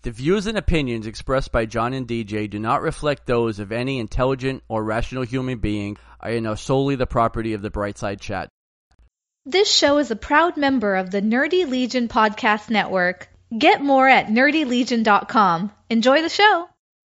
The views and opinions expressed by John and DJ do not reflect those of any intelligent or rational human being and are solely the property of the Brightside Chat. This show is a proud member of the Nerdy Legion Podcast Network. Get more at nerdylegion.com. Enjoy the show.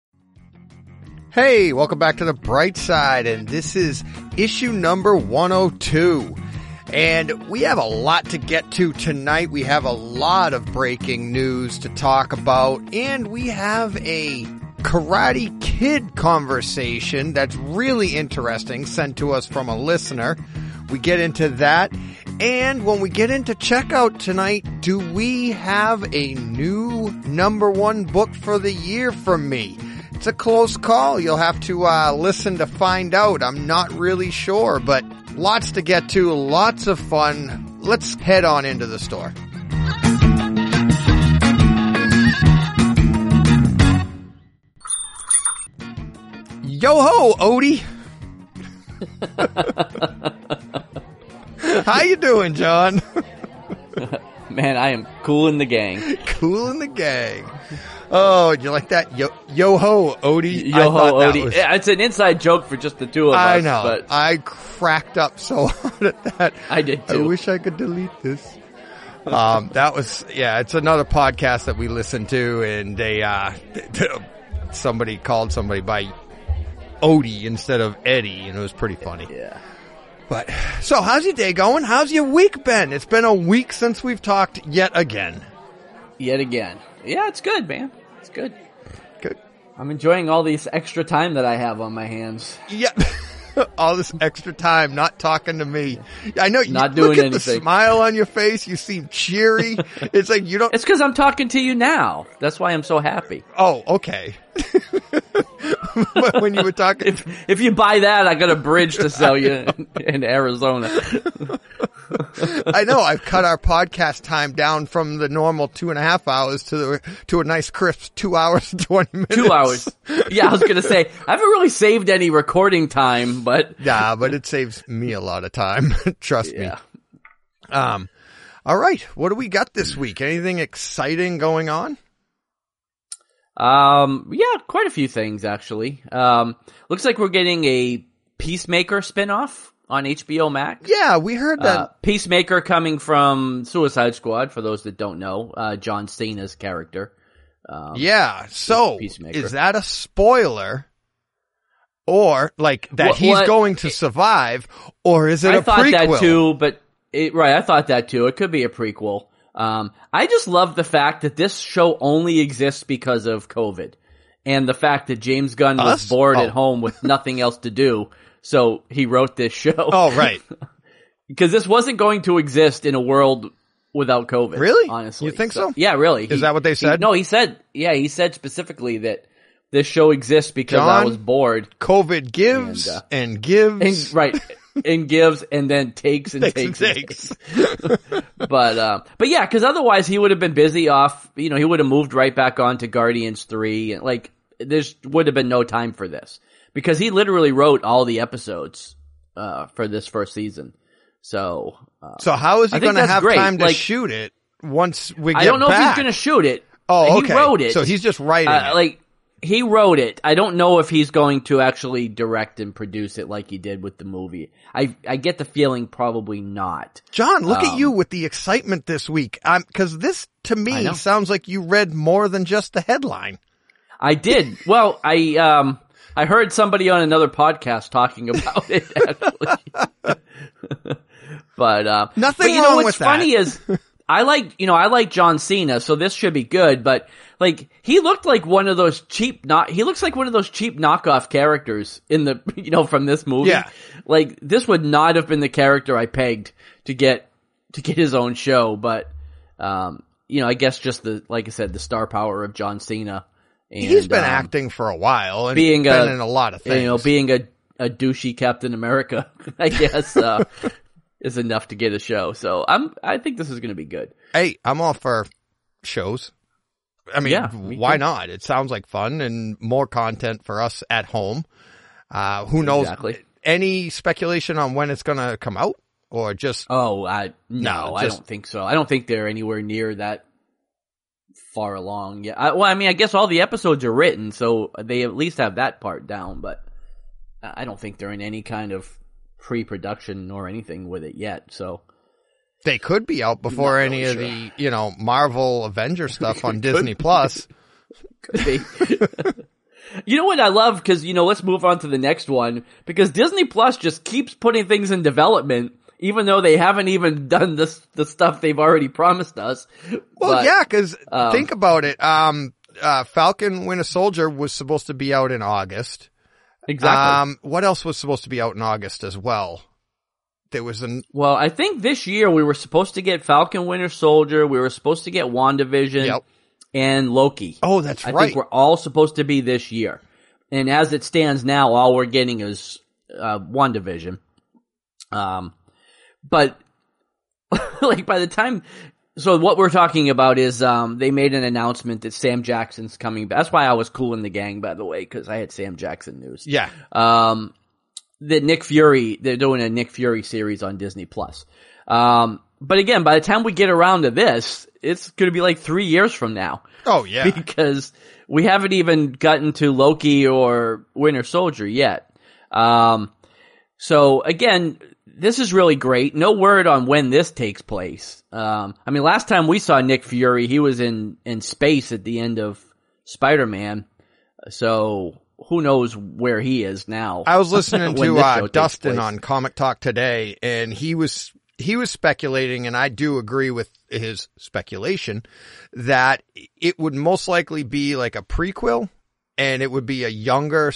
Hey, welcome back to the Bright Side, and this is issue number 102. And we have a lot to get to tonight. We have a lot of breaking news to talk about, and we have a Karate Kid conversation that's really interesting, sent to us from a listener. We get into that, and when we get into checkout tonight, do we have a new number one book for the year from me? It's a close call. You'll have to listen to find out. I'm not really sure, but lots to get to, lots of fun. Let's head on into the store. Yo-ho, Odie! How you doing, John? Man, I am cool in the gang. Cool in the gang. Oh, you like that? Yo-ho, Odie. Yo-ho, Odie. It's an inside joke for just the two of us. I know. But I cracked up so hard at that. I did too. I wish I could delete this. It's another podcast that we listened to, and somebody called somebody by Odie instead of Eddie, and it was pretty funny. Yeah. But, so how's your day going? How's your week been? It's been a week since we've talked yet again. Yet again. Yeah, it's good, man. It's good. Good. I'm enjoying all this extra time that I have on my hands. Yeah. All this extra time not talking to me. I know. Not doing look at anything. The smile on your face. You seem cheery. It's like you don't. It's because I'm talking to you now. That's why I'm so happy. Oh, okay. But when you were talking, if you buy that, I got a bridge to sell you in Arizona. I know. I've cut our podcast time down from the normal 2.5 hours to a nice crisp 2 hours and 20 minutes. 2 hours. Yeah, I was gonna say I haven't really saved any recording time, but but it saves me a lot of time. Trust me. Yeah. All right. What do we got this week? Anything exciting going on? Yeah, quite a few things actually. Looks like we're getting a Peacemaker spinoff on HBO Max. Yeah, we heard that. Peacemaker coming from Suicide Squad, for those that don't know, John Cena's character. So Peacemaker. Is that a spoiler? Or, like, that he's going to survive, or is it a prequel? I thought that too, but, I thought that too. It could be a prequel. I just love the fact that this show only exists because of COVID. And the fact that James Gunn was bored at home with nothing else to do, so he wrote this show. Oh, right. Because this wasn't going to exist in a world without COVID. Really? Honestly. You think so? Yeah, really. Is that what they said? He said specifically that this show exists because I was bored. COVID gives and gives. And gives and then takes and takes. But yeah, because otherwise he would have been busy off, he would have moved right back on to Guardians 3. And there would have been no time for this. Because he literally wrote all the episodes, for this first season. So how is he going to have time to shoot it once we get back? I don't know if he's going to shoot it. Oh, okay. He wrote it. So he's just writing it. He wrote it. I don't know if he's going to actually direct and produce it like he did with the movie. I get the feeling probably not. John, look at you with the excitement this week. Cause this to me sounds like you read more than just the headline. I did. Well, I heard somebody on another podcast talking about it actually. But nothing wrong with what's that. Funny is I like John Cena, so this should be good, but he looked like one of those cheap knockoff characters in the, from this movie. Yeah. This would not have been the character I pegged to get his own show, but, I guess just like I said, the star power of John Cena. And, he's been acting for a while and been in a lot of things. Being a douchey Captain America, I guess, is enough to get a show. So I think this is going to be good. Hey, I'm all for shows. I mean, why not? It sounds like fun and more content for us at home. Who knows? Exactly. Any speculation on when it's going to come out or just? I don't think so. I don't think they're anywhere near that far along. Yeah. I mean, I guess all the episodes are written, so they at least have that part down, but I don't think they're in any kind of pre-production or anything with it yet, so. They could be out before any of the, Marvel Avenger stuff on Disney Plus. Could be. You know what I love? Because, let's move on to the next one. Because Disney Plus just keeps putting things in development, even though they haven't even done the stuff they've already promised us. Well, yeah, because think about it. Falcon Winter Soldier was supposed to be out in August. Exactly. What else was supposed to be out in August as well? There was Well, I think this year we were supposed to get Falcon Winter Soldier. We were supposed to get WandaVision. Yep. And Loki. Oh, that's right. I think we're all supposed to be this year. And as it stands now, all we're getting is WandaVision. But like by the time, so what we're talking about is they made an announcement that Sam Jackson's coming back. That's why I was cool in the gang, by the way, because I had Sam Jackson news. Yeah. That Nick Fury, they're doing a Nick Fury series on Disney Plus. But again, by the time we get around to this, it's going to be like 3 years from now. Oh, yeah. Because we haven't even gotten to Loki or Winter Soldier yet. So again, this is really great. No word on when this takes place. I mean, last time we saw Nick Fury, he was in space at the end of Spider-Man. So who knows where he is now. I was listening to Dustin on Comic Talk today, and he was speculating, and I do agree with his speculation, that it would most likely be like a prequel, and it would be a younger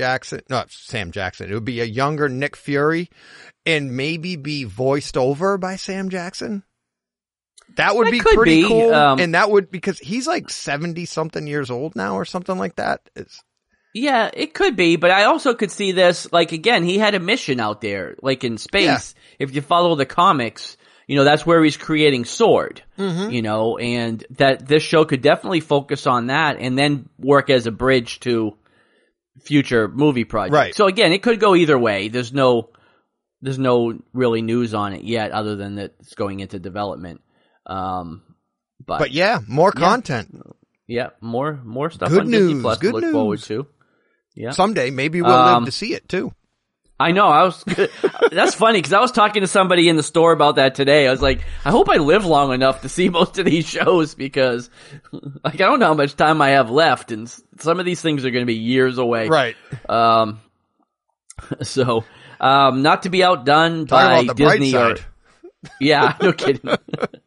it would be a younger Nick Fury, and maybe be voiced over by Sam Jackson. That would be pretty cool, and that would, because he's like 70-something years old now or something like that. Yeah, it could be, but I also could see this, like, again, he had a mission out there, like in space. Yeah. If you follow the comics, that's where he's creating S.W.O.R.D., and that this show could definitely focus on that and then work as a bridge to future movie projects. Right. So again, it could go either way. There's no really news on it yet other than that it's going into development. But yeah, more content. Yeah, more stuff Good on news. Disney Plus Good to look news. forward to. Yeah. Someday, maybe we'll live to see it too. I know. That's funny because I was talking to somebody in the store about that today. I was like, I hope I live long enough to see most of these shows because, like, I don't know how much time I have left, and some of these things are going to be years away. Right. So, not to be outdone by Disney or, yeah, no kidding.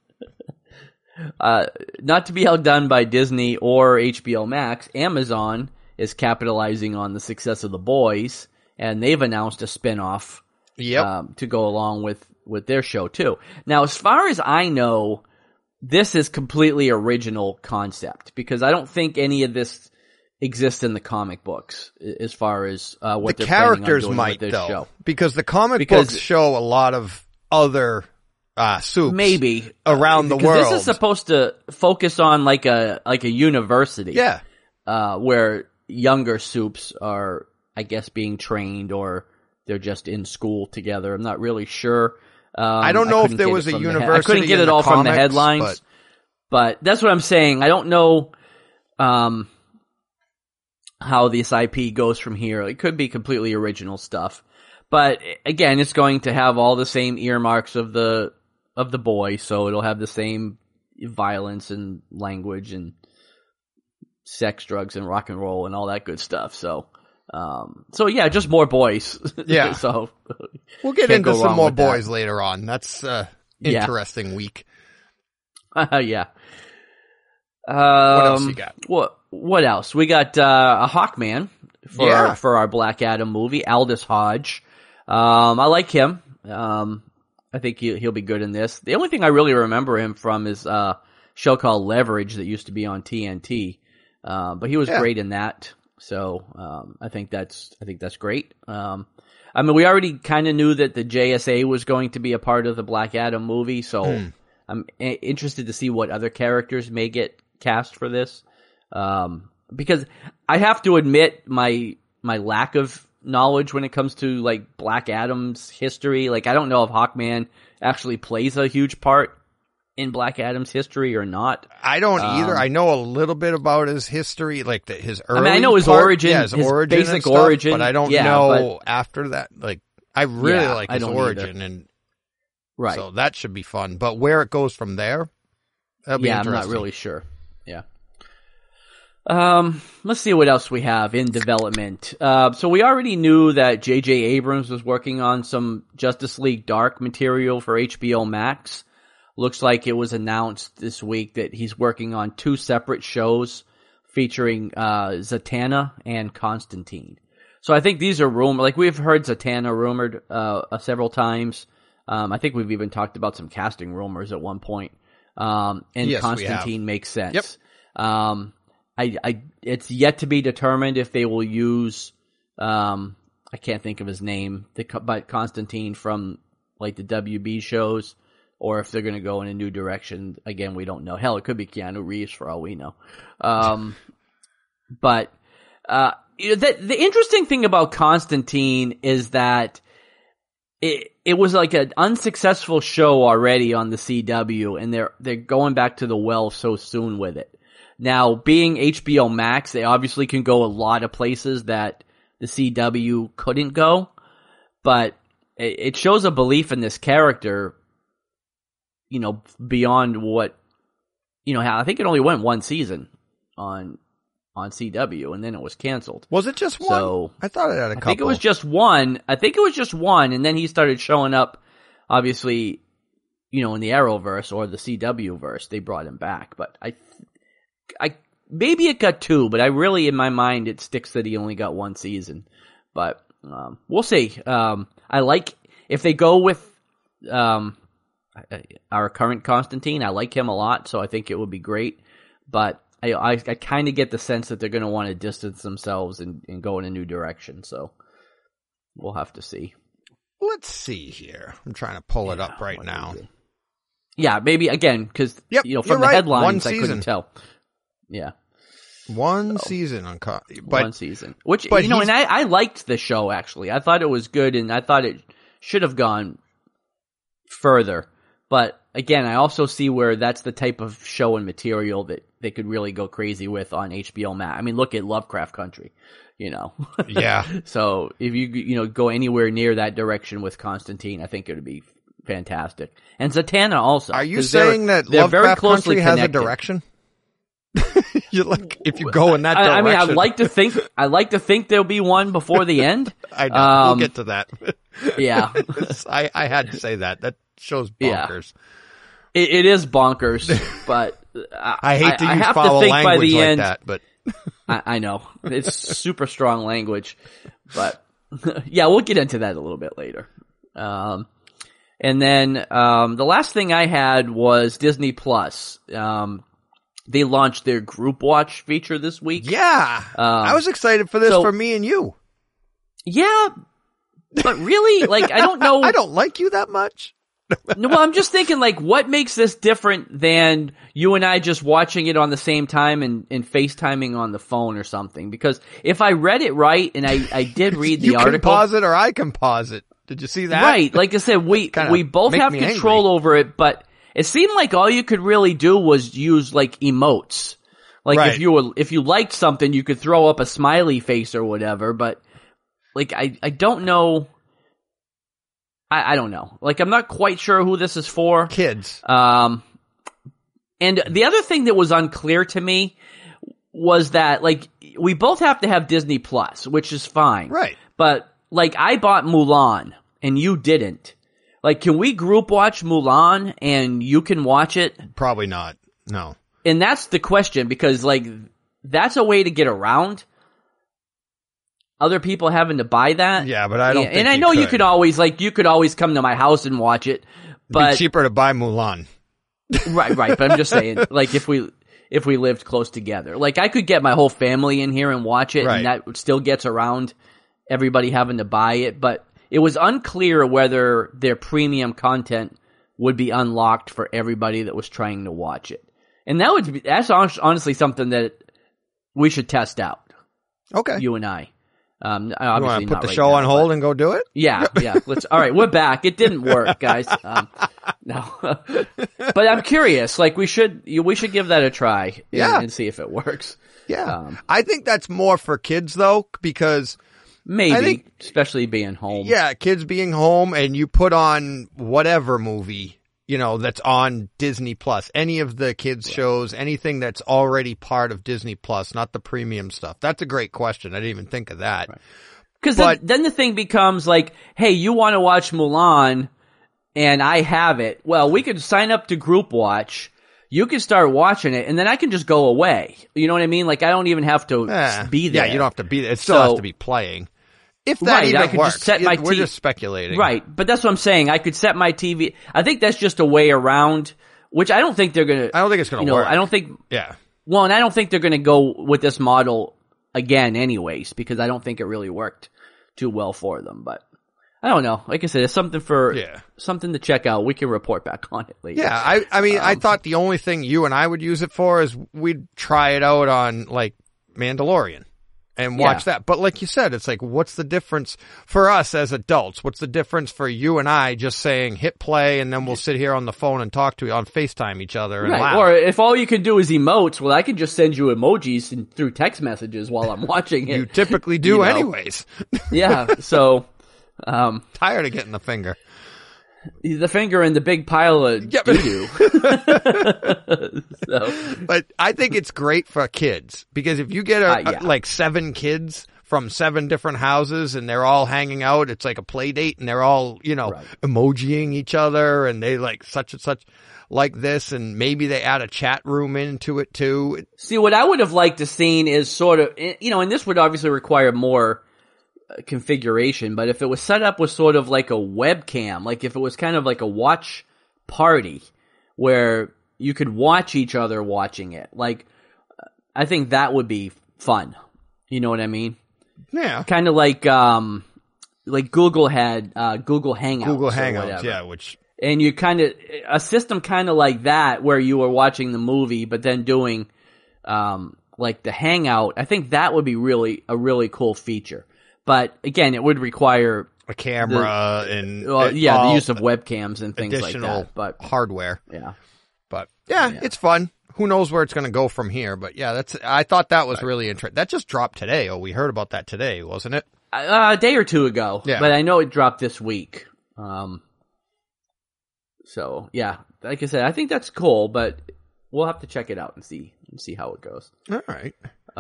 Not to be outdone by Disney or HBO Max, Amazon is capitalizing on the success of The Boys, and they've announced a spinoff to go along with their show too. Now, as far as I know, this is completely original concept because I don't think any of this exists in the comic books as far as what the they're planning on characters doing might with this though, show. Because the comic books show a lot of other soups maybe around the world. This is supposed to focus on like a university, where younger soups are, I guess, being trained or they're just in school together. I'm not really sure. I don't know if there was a university. I couldn't get it all from the headlines, but that's what I'm saying. I don't know how this IP goes from here. It could be completely original stuff, but again, it's going to have all the same earmarks of the boy, so it'll have the same violence and language and sex, drugs, and rock and roll and all that good stuff. So yeah, just more boys. Yeah. So we'll get into some more boys later on. That's interesting week. Yeah. What else you got? What else? We got a Hawkman for our Black Adam movie, Aldous Hodge. I like him. I think he'll be good in this. The only thing I really remember him from is a show called Leverage that used to be on TNT. But he was great in that. So, I think that's great. I mean, we already kind of knew that the JSA was going to be a part of the Black Adam movie, so I'm interested to see what other characters may get cast for this. Because I have to admit my lack of knowledge when it comes to like Black Adam's history. Like, I don't know if Hawkman actually plays a huge part in Black Adam's history or not. I don't either. I know a little bit about his history, like his early. I mean, I know his origin, his origin, basic stuff, origin, but I don't know after that. Like, I really like his origin, either. and right. So that should be fun. But where it goes from there, that'll be interesting. I'm not really sure. Yeah. Let's see what else we have in development. So we already knew that J.J. Abrams was working on some Justice League Dark material for HBO Max. Looks like it was announced this week that he's working on 2 separate shows featuring Zatanna and Constantine. So I think these are rumored. Like, we've heard Zatanna rumored several times. I think we've even talked about some casting rumors at one point. And yes, Constantine makes sense. Yep. It's yet to be determined if they will use I can't think of his name, but Constantine from like the WB shows, or if they're going to go in a new direction. Again, we don't know. Hell, it could be Keanu Reeves for all we know. But the interesting thing about Constantine is that it was like an unsuccessful show already on the CW, and they're going back to the well so soon with it. Now, being HBO Max, they obviously can go a lot of places that the CW couldn't go, but it shows a belief in this character, you know, beyond what, you know, I think it only went 1 season on CW, and then it was canceled. Was it just one? So, I thought it had a couple. I think it was just one, and then he started showing up, obviously, you know, in the Arrowverse or the CW verse. They brought him back, but I maybe it got 2, but I really, in my mind, it sticks that he only got 1 season. But we'll see. I like if they go with our current Constantine. I like him a lot, so I think it would be great. But I kind of get the sense that they're going to want to distance themselves and go in a new direction. So we'll have to see. Let's see here. I'm trying to pull it up right now. Yeah, maybe again because you know from the headlines I couldn't tell. Yeah. One season on one season. Which, you know, and I liked the show, actually. I thought it was good, and I thought it should have gone further. But, again, I also see where that's the type of show and material that they could really go crazy with on HBO Max. I mean, look at Lovecraft Country, you know. Yeah. So, if you go anywhere near that direction with Constantine, I think it would be fantastic. And Zatanna also. Are you saying that Lovecraft Country has a direction? You like if you go in that direction. I mean, I'd like to think there'll be one before the end. I know. We'll get to that. Yeah. I had to say that. That show's bonkers. Yeah. It is bonkers, but I hate to use foul language like that, but I know. It's super strong language, but yeah, we'll get into that a little bit later. And then the last thing I had was Disney Plus. They launched their group watch feature this week. Yeah. I was excited for this for me and you. Yeah. But really, like, I don't know. I don't like you that much. No, well, I'm just thinking, like, what makes this different than you and I just watching it on the same time and FaceTiming on the phone or something? Because if I read it right, and I did read the article. You can pause it or I can pause it. Did you see that? Right. Like I said, we both have control over it, but it seemed like all you could really do was use like emotes. Like if you liked something, you could throw up a smiley face or whatever, but like I don't know. I don't know. Like I'm not quite sure who this is for. Kids. And the other thing that was unclear to me was that like we both have to have Disney Plus, which is fine. Right. But like I bought Mulan and you didn't. Like, can we group watch Mulan and you can watch it? Probably not. No. And that's the question, because like that's a way to get around other people having to buy that. Yeah, but I don't think and I know you could always come to my house and watch it. But it'd be cheaper to buy Mulan. Right, but I'm just saying, like if we lived close together. Like I could get my whole family in here and watch it, and that still gets around everybody having to buy it, but it was unclear whether their premium content would be unlocked for everybody that was trying to watch it. And that's honestly something that we should test out. Okay. You and I. Obviously you want to put the show on hold and go do it? Yeah. All right, we're back. It didn't work, guys. no. But I'm curious. Like we should give that a try and see if it works. Yeah. I think that's more for kids though, because maybe, especially being home. Yeah, kids being home and you put on whatever movie, that's on Disney Plus, any of the kids shows, anything that's already part of Disney Plus, not the premium stuff. That's a great question. I didn't even think of that. Because then the thing becomes like, hey, you want to watch Mulan and I have it. Well, we could sign up to Group Watch. You can start watching it and then I can just go away. You know what I mean? Like I don't even have to be there. Yeah, you don't have to be there. It still has to be playing. If that even I could works, just set my we're just speculating. Right, but that's what I'm saying. I could set my TV. I think that's just a way around, which I don't think they're going to. I don't think it's going to work. I don't think. Yeah. Well, and I don't think they're going to go with this model again anyways, because I don't think it really worked too well for them. But I don't know. Like I said, it's something something to check out. We can report back on it later. Yeah, I mean, I thought the only thing you and I would use it for is we'd try it out on, like, Mandalorian. And watch that. But like you said, it's like, what's the difference for us as adults? What's the difference for you and I just saying hit play and then we'll sit here on the phone and talk to on FaceTime each other and laugh? Or if all you can do is emotes, well, I can just send you emojis through text messages while I'm watching it. You typically do anyways. Yeah. So, tired of getting the finger. The finger in the big pile of doo-doo. But I think it's great for kids because if you get like 7 kids from 7 different houses and they're all hanging out, it's like a play date and they're all, emojiing each other and they like such and such like this and maybe they add a chat room into it too. See, what I would have liked to seen is sort of, and this would obviously require more configuration, but if it was set up with sort of like a webcam, like if it was kind of like a watch party where you could watch each other watching it, like I think that would be fun. You know what I mean? Yeah. Kind of like Google had Google Hangouts. Google Hangouts, yeah, and you kind of a system kind of like that where you were watching the movie but then doing like the hangout. I think that would be a really cool feature. But again, it would require a camera the use of webcams and things like that. But hardware, but it's fun. Who knows where it's going to go from here? But yeah, I thought that was really interesting. That just dropped today. Oh, we heard about that today, wasn't it? A day or two ago. Yeah. But I know it dropped this week. So yeah, like I said, I think that's cool. But we'll have to check it out and see how it goes. All right.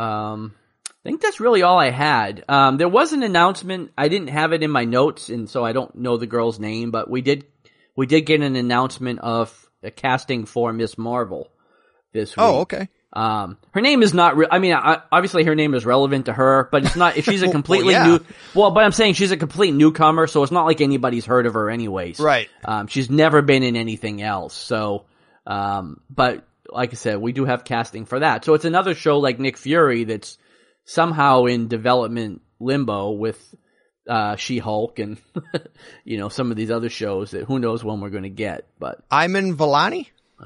I think that's really all I had. There was an announcement. I didn't have it in my notes, and so I don't know the girl's name, but we did get an announcement of a casting for Ms. Marvel this week. Oh, okay. Her name is not obviously her name is relevant to her, but it's not, if she's a completely but I'm saying she's a complete newcomer, so it's not like anybody's heard of her anyways. Right. She's never been in anything else, so, but like I said, we do have casting for that. So it's another show like Nick Fury that's somehow in development limbo with She-Hulk and some of these other shows that who knows when we're going to get. But Iman Vellani?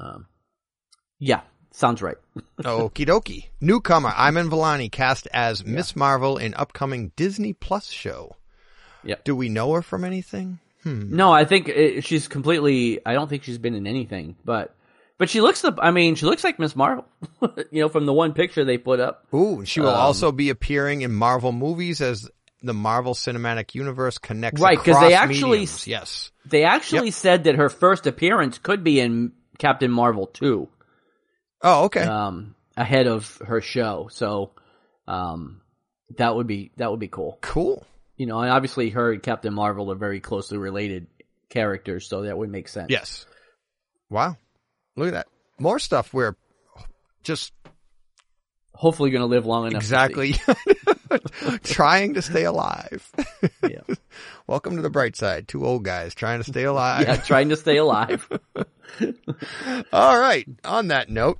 Yeah, sounds right. Okie dokie. Newcomer Iman Vellani cast as Miss Marvel in upcoming Disney Plus show. Yeah. Do we know her from anything? No, I think she's completely. I don't think she's been in anything, but she looks like Miss Marvel, from the one picture they put up. Ooh, she will also be appearing in Marvel movies as the Marvel Cinematic Universe connects across mediums. Yes. They actually said that her first appearance could be in Captain Marvel 2. Oh, okay. Ahead of her show. So, that would be cool. Cool. And obviously her and Captain Marvel are very closely related characters, so that would make sense. Yes. Wow. Look at that. More stuff we're just hopefully going to live long enough. Exactly. Trying to stay alive. Yeah. Welcome to the bright side. 2 old guys trying to stay alive. Yeah, trying to stay alive. All right. On that note,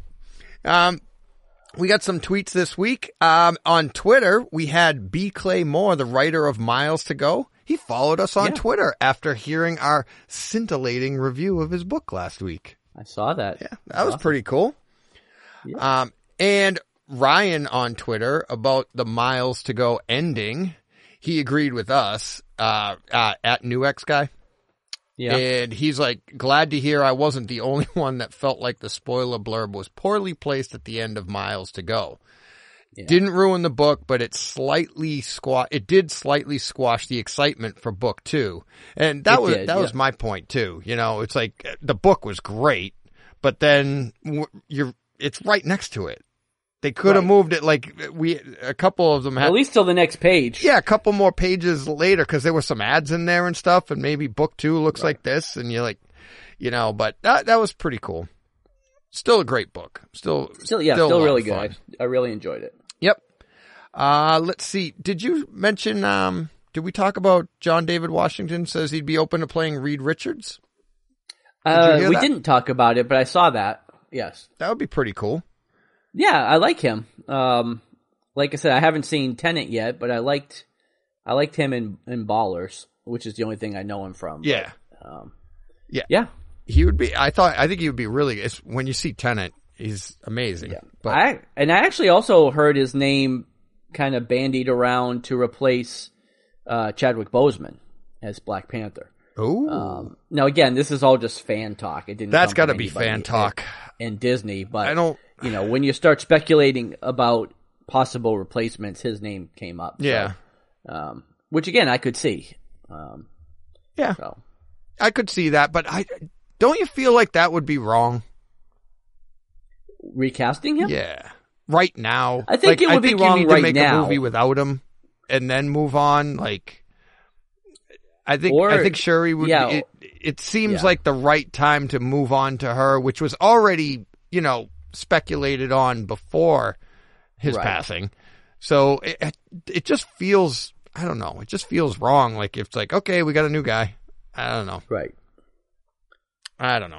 we got some tweets this week. On Twitter, we had B. Clay Moore, the writer of Miles to Go. He followed us on Twitter after hearing our scintillating review of his book last week. I saw that. Yeah, that was pretty cool. Yeah. And Ryan on Twitter about the Miles to Go ending, he agreed with us, at New X Guy. Yeah. And he's like, glad to hear I wasn't the only one that felt like the spoiler blurb was poorly placed at the end of Miles to Go. Yeah. Didn't ruin the book, but it did slightly squash the excitement for book 2. And that was my point too. You know, it's like the book was great, but then it's right next to it. They could have moved it a couple of them had. At least till the next page. Yeah, a couple more pages later because there were some ads in there and stuff, and maybe book 2 looks like this, and you're like, you know, but that was pretty cool. Still a great book. Still really good. I really enjoyed it. Yep. Let's see. Did you mention, did we talk about John David Washington says he'd be open to playing Reed Richards? We didn't talk about it, but I saw that. Yes. That would be pretty cool. Yeah, I like him. Like I said, I haven't seen Tenet yet, but I liked him in Ballers, which is the only thing I know him from. Yeah. But, yeah. He would be, I think he would be really, when you see Tenet, he's amazing. Yeah. But I actually also heard his name kind of bandied around to replace Chadwick Boseman as Black Panther. Oh. Now again, this is all just fan talk. It didn't. That's got to be fan talk. In Disney, but I don't. You know, when you start speculating about possible replacements, his name came up. Yeah. So, which again, I could see. Yeah. So. I could see that, but don't you feel like that would be wrong? Recasting him? Yeah. Right now. I think it would be wrong you need right to make now. a movie without him and then move on. Like, I think Shuri would be, it seems like the right time to move on to her, which was already, you know, speculated on before his passing. So it just feels, I don't know, it just feels wrong. Like if it's like, okay, we got a new guy. I don't know. Right. I don't know.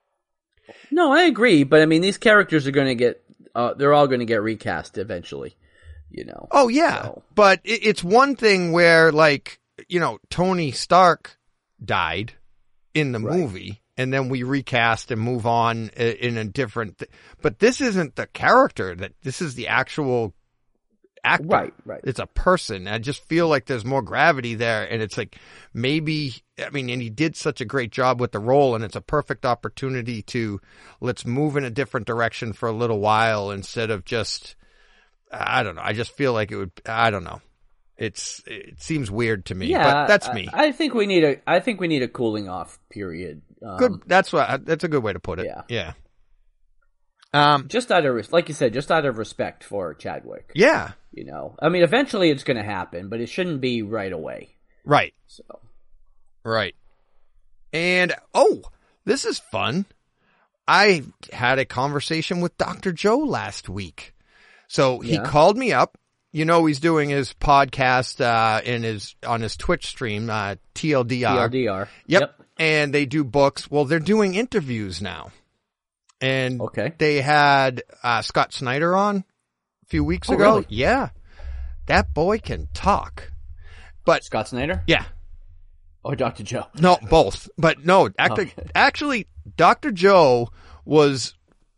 No, I agree, but I mean, these characters are going to get, they're all going to get recast eventually, you know. Oh yeah, so. But it's one thing where like, you know, Tony Stark died in the movie, and then we recast and move on in a different. But this isn't the character; this is the actual actor. Right. It's a person. I just feel like there's more gravity there, and it's like maybe. I mean, and he did such a great job with the role, and it's a perfect opportunity to let's move in a different direction for a little while instead of just. I don't know. I just feel like it would. I don't know. It seems weird to me, but that's me. I think we need a cooling off period. Good. That's a good way to put it. Yeah. Yeah. Just out of, like you said, just out of respect for Chadwick. Yeah. You know, I mean, eventually it's going to happen, but it shouldn't be right away. Right. So. Right. And, this is fun. I had a conversation with Dr. Joe last week. So he called me up. You know, he's doing his podcast on his Twitch stream, TLDR. TLDR. Yep. And they do books. Well, they're doing interviews now. And they had Scott Snyder on a few weeks ago. Really? Yeah. That boy can talk. But Scott Snyder? Yeah. Or Dr. Joe? No, both. But no, actually, Dr. Joe was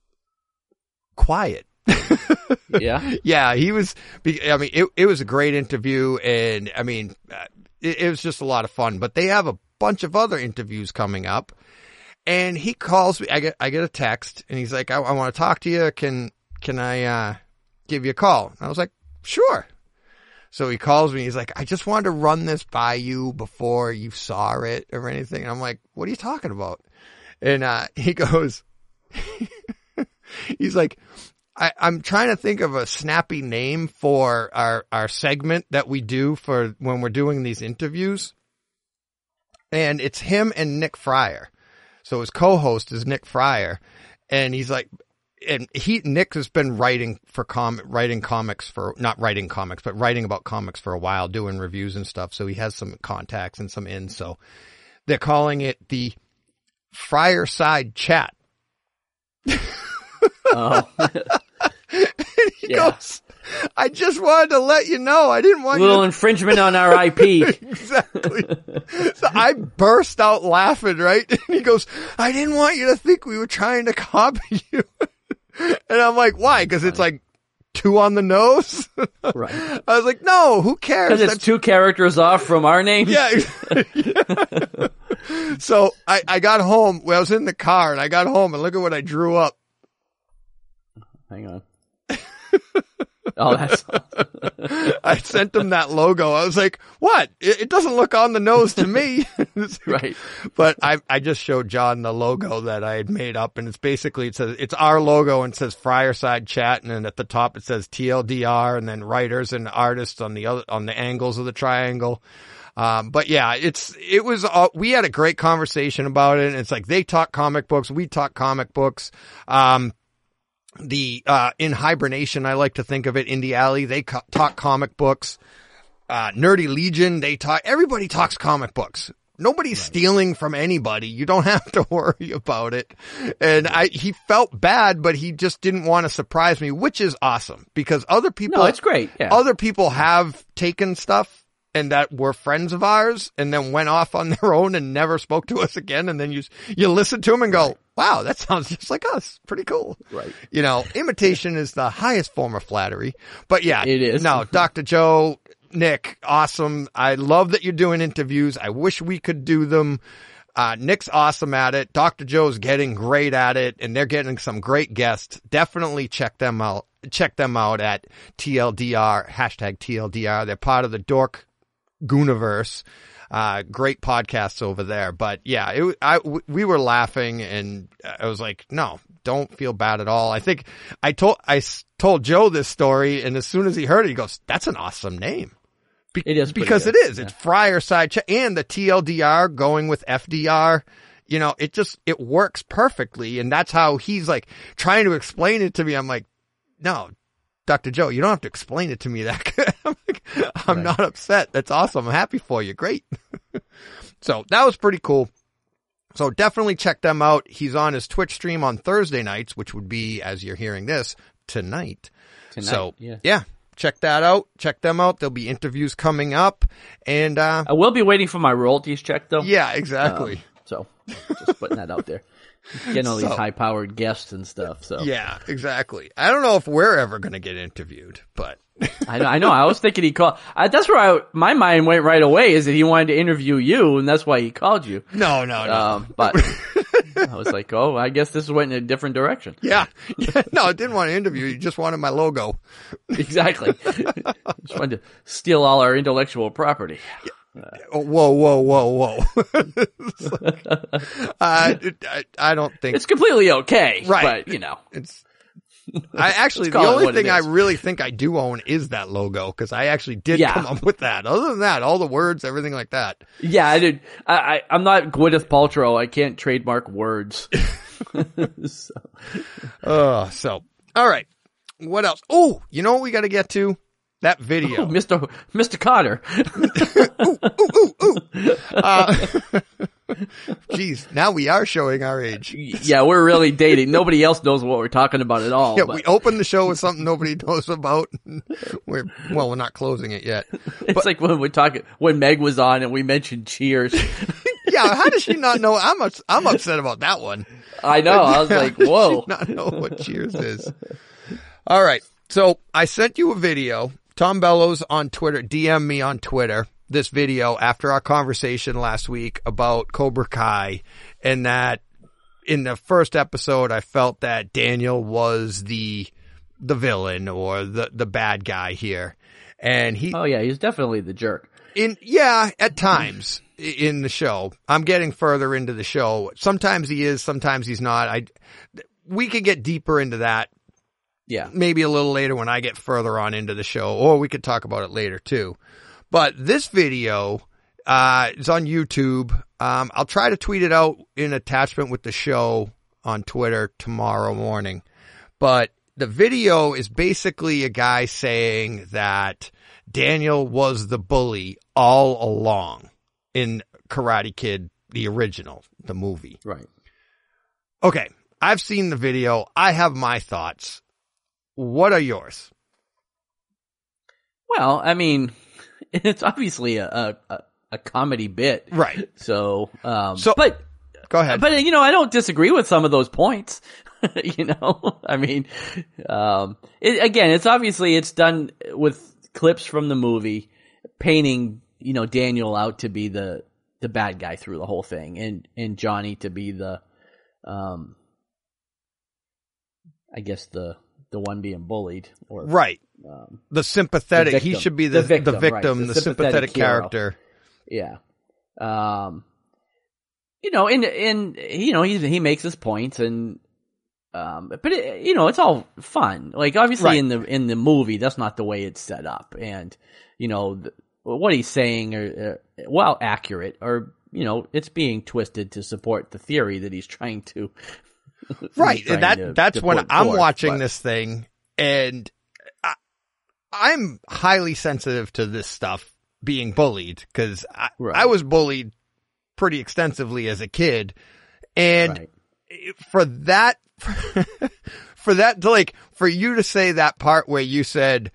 quiet. Yeah. Yeah, he was, I mean, it was a great interview, and I mean, it was just a lot of fun, but they have a bunch of other interviews coming up, and he calls me, I get a text, and he's like, I want to talk to you, can I, give you a call? And I was like, sure. So he calls me, he's like, I just wanted to run this by you before you saw it or anything. And I'm like, what are you talking about? And, he goes, he's like, I'm trying to think of a snappy name for our segment that we do for when we're doing these interviews. And it's him and Nick Fryer. So his co-host is Nick Fryer. And he's like, and Nick has been writing about comics for a while, doing reviews and stuff. So he has some contacts and some ins. So they're calling it the Fryerside Chat. Oh. He goes, I just wanted to let you know. I didn't want little infringement on our IP. Exactly. So I burst out laughing, right? And he goes, I didn't want you to think we were trying to copy you. And I'm like, why? Because it's like 2 on the nose? Right. I was like, no, who cares? Because it's 2 characters off from our name? Yeah. So I got home. Well, I was in the car and I got home and look at what I drew up. Hang on. Oh, that's awesome. I sent him that logo. I was like, what? It doesn't look on the nose to me. Right. But I just showed John the logo that I had made up, and it's basically, it's our logo, and it says Fireside Chat, and then at the top it says TLDR, and then writers and artists on the angles of the triangle. But yeah, we had a great conversation about it, and it's like they talk comic books, we talk comic books. In hibernation, I like to think of it, Indie Alley, they talk comic books. Nerdy Legion, everybody talks comic books. Nobody's stealing from anybody. You don't have to worry about it. And he felt bad, but he just didn't want to surprise me, which is awesome because other people. No, it's great. Yeah. Other people have taken stuff and that were friends of ours and then went off on their own and never spoke to us again. And then you listen to them and go, wow, that sounds just like us. Pretty cool. Right. Imitation is the highest form of flattery, but yeah, it is. No, Dr. Joe, Nick, awesome. I love that you're doing interviews. I wish we could do them. Nick's awesome at it. Dr. Joe's getting great at it, and they're getting some great guests. Definitely check them out. Check them out at TLDR, #TLDR. They're part of the Dork Gooniverse. Great podcasts over there. But yeah, we were laughing, and I was like, no, don't feel bad at all. I think I told Joe this story, and as soon as he heard it, he goes, that's an awesome name. It is because it is. Yeah. It's Fireside Chat and the TLDR going with FDR. It works perfectly. And that's how he's like trying to explain it to me. I'm like, no, Dr. Joe, you don't have to explain it to me that. I'm not upset. That's awesome. I'm happy for you. Great. So that was pretty cool. So definitely check them out. He's on his Twitch stream on Thursday nights, which would be, as you're hearing this, tonight. So yeah. Check that out. Check them out. There'll be interviews coming up, and I will be waiting for my royalties check, though. Yeah, exactly. So just putting that out there. Getting all these high-powered guests and stuff. So yeah, exactly. I don't know if we're ever going to get interviewed, but I know. I was thinking he called. That's where my mind went right away. Is that he wanted to interview you, and that's why he called you. No. But I was like, oh, I guess this went in a different direction. Yeah. No, I didn't want to interview you. Just wanted my logo. Exactly. Just wanted to steal all our intellectual property. Yeah. Whoa. I don't think it's completely okay. Right. But, it's, the only thing I really think I do own is that logo, because I actually did come up with that. Other than that, all the words, everything like that. Yeah, I did. I'm not Gwyneth Paltrow. I can't trademark words. So, all right. What else? Oh, you know what we got to get to? That video. Ooh, Mr. Cotter. Geez, now we are showing our age. Yeah, we're really dating. Nobody else knows what we're talking about at all. Yeah, we opened the show with something nobody knows about. We're not closing it yet. It's like when Meg was on and we mentioned Cheers. Yeah, how does she not know? I'm upset about that one. I know. I was like, whoa. Does she not know what Cheers is? All right. So I sent you a video. Tom Bellows on Twitter, DM me on Twitter this video after our conversation last week about Cobra Kai, and that in the first episode I felt that Daniel was the villain or the bad guy here. And he's definitely the jerk. At times in the show. I'm getting further into the show. Sometimes he is, sometimes he's not. We could get deeper into that. Yeah. Maybe a little later when I get further on into the show, or we could talk about it later too. But this video, is on YouTube. I'll try to tweet it out in attachment with the show on Twitter tomorrow morning. But the video is basically a guy saying that Daniel was the bully all along in Karate Kid, the original, the movie. Right. Okay. I've seen the video. I have my thoughts. What are yours? Well, I mean, it's obviously a comedy bit. Right. So, but go ahead. But, I don't disagree with some of those points. I mean, it's done with clips from the movie painting, Daniel out to be the the bad guy through the whole thing, and Johnny to be the, I guess the one being bullied, or right, the sympathetic. He should be the victim, right, the sympathetic character. Yeah. You know, and you know, he makes his points, and but you know, it's all fun. Like, obviously, right. in the movie, that's not the way it's set up, and you know, what he's saying are well accurate, or you know, it's being twisted to support the theory that he's trying to. Right, and that's when I'm watching this thing, and I'm highly sensitive to this stuff, being bullied, because I was bullied pretty extensively as a kid, and for that to, like, for you to say that part where you said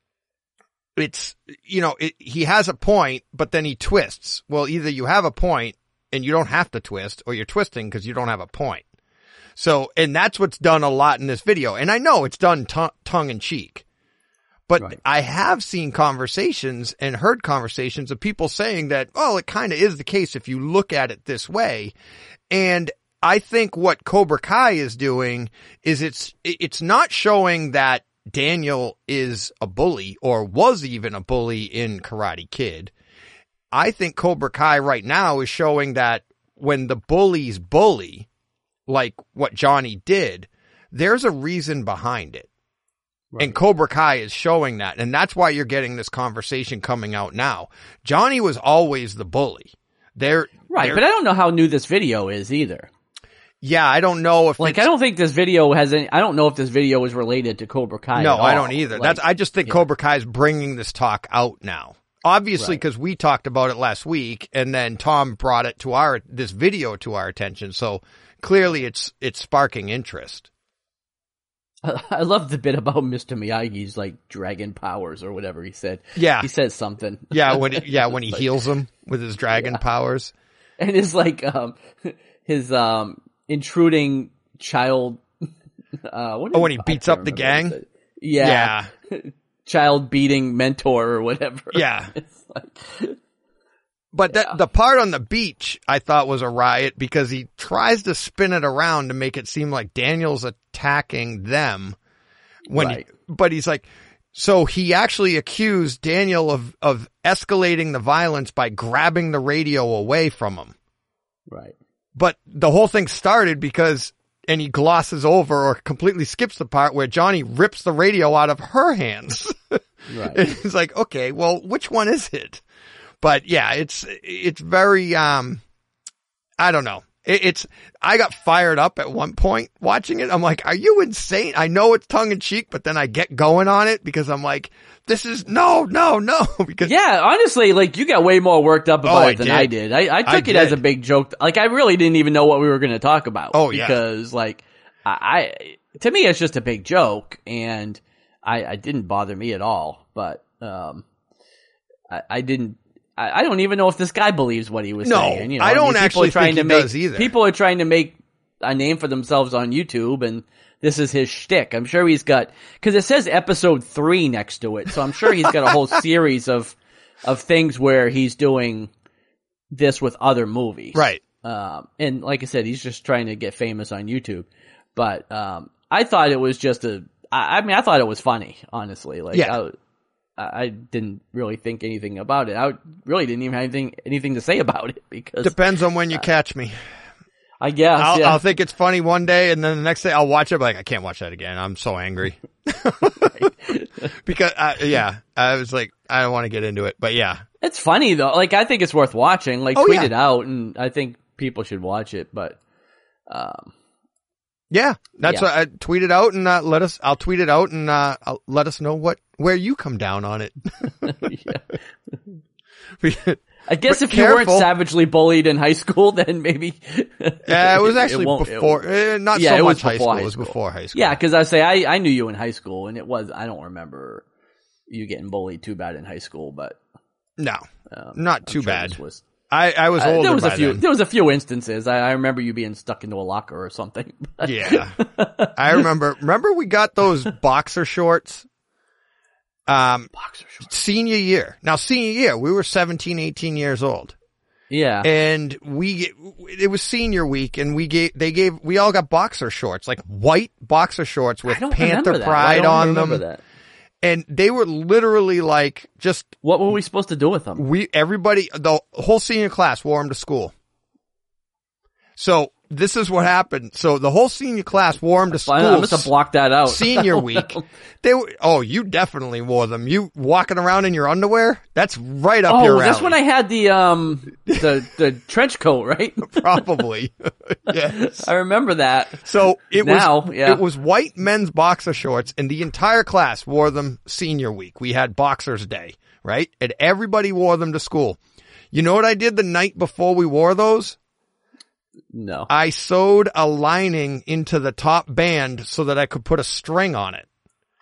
it's, you know, he has a point, but then he twists. Well, either you have a point and you don't have to twist, or you're twisting because you don't have a point. So, and that's what's done a lot in this video. And I know it's done tongue in cheek, but I have seen conversations and heard conversations of people saying that, well, it kind of is the case if you look at it this way. And I think what Cobra Kai is doing is it's not showing that Daniel is a bully or was even a bully in Karate Kid. I think Cobra Kai right now is showing that when the bullies bully, like what Johnny did, there's a reason behind it. Right. And Cobra Kai is showing that. And that's why you're getting this conversation coming out now. Johnny was always the bully. But I don't know how new this video is either. Yeah, I don't know if I don't think this video has any, I don't know if this video is related to Cobra Kai. No, at all. I don't either. I just think Cobra Kai is bringing this talk out now. Obviously, because we talked about it last week, and then Tom brought it to this video to our attention. So clearly it's sparking interest. I love the bit about Mr. Miyagi's like dragon powers or whatever he said. Yeah. He says something. Yeah, when he heals him with his dragon powers. And it's like his intruding child when he beats up the gang? Yeah. Child beating mentor or whatever. Yeah. It's like, but the part on the beach I thought was a riot, because he tries to spin it around to make it seem like Daniel's attacking them but he's like, so he actually accused Daniel of escalating the violence by grabbing the radio away from him. Right. But the whole thing started and he glosses over or completely skips the part where Johnny rips the radio out of her hands. Right. And he's like, okay, well, which one is it? But yeah, it's very, I don't know. I got fired up at one point watching it. I'm like, are you insane? I know it's tongue in cheek, but then I get going on it because I'm like, this is no. Because yeah, honestly, like, you got way more worked up about it than I did. I took it as a big joke. Like, I really didn't even know what we were going to talk about. Oh, yeah. Because like, to me, it's just a big joke, and I didn't bother me at all. But, I don't even know if this guy believes what he was saying. You know, I don't actually think he does either. People are trying to make a name for themselves on YouTube, and this is his shtick. I'm sure he's got, because it says episode 3 next to it, so I'm sure he's got a whole series of things where he's doing this with other movies. Right. And like I said, he's just trying to get famous on YouTube. But I thought it was just I thought it was funny, honestly. Like, yeah. I didn't really think anything about it. I really didn't even have anything to say about it, because depends on when you catch me. I guess I'll think it's funny one day, and then the next day I'll watch it. Like, I can't watch that again. I'm so angry. Because I was like, I don't want to get into it, but yeah, it's funny though. Like, I think it's worth watching. Like, tweet it out, and I think people should watch it. But yeah, that's what I tweet it out, and I'll tweet it out, and let us know where you come down on it. I guess if you weren't savagely bullied in high school, then maybe. Yeah, it was actually before, not so much high school. It was before high school. Yeah, because I knew you in high school, and I don't remember you getting bullied too bad in high school, but. No, not too bad. I was older There was a few instances. I remember you being stuck into a locker or something. Yeah. I remember we got those boxer shorts. Senior year. Now, senior year, we were 17, 18 years old. Yeah. And it was senior week, and we all got boxer shorts, like white boxer shorts with Panther Pride on them. That. And they were literally like just. What were we supposed to do with them? The whole senior class wore them to school. So this is what happened. So the whole senior class wore them to school. I must have blocked that out. Senior week. You definitely wore them. You walking around in your underwear? That's right up your alley. That's when I had the trench coat, right? Probably. Yes. I remember that. So it was white men's boxer shorts, and the entire class wore them senior week. We had Boxers Day, right? And everybody wore them to school. You know what I did the night before we wore those? No. I sewed a lining into the top band so that I could put a string on it.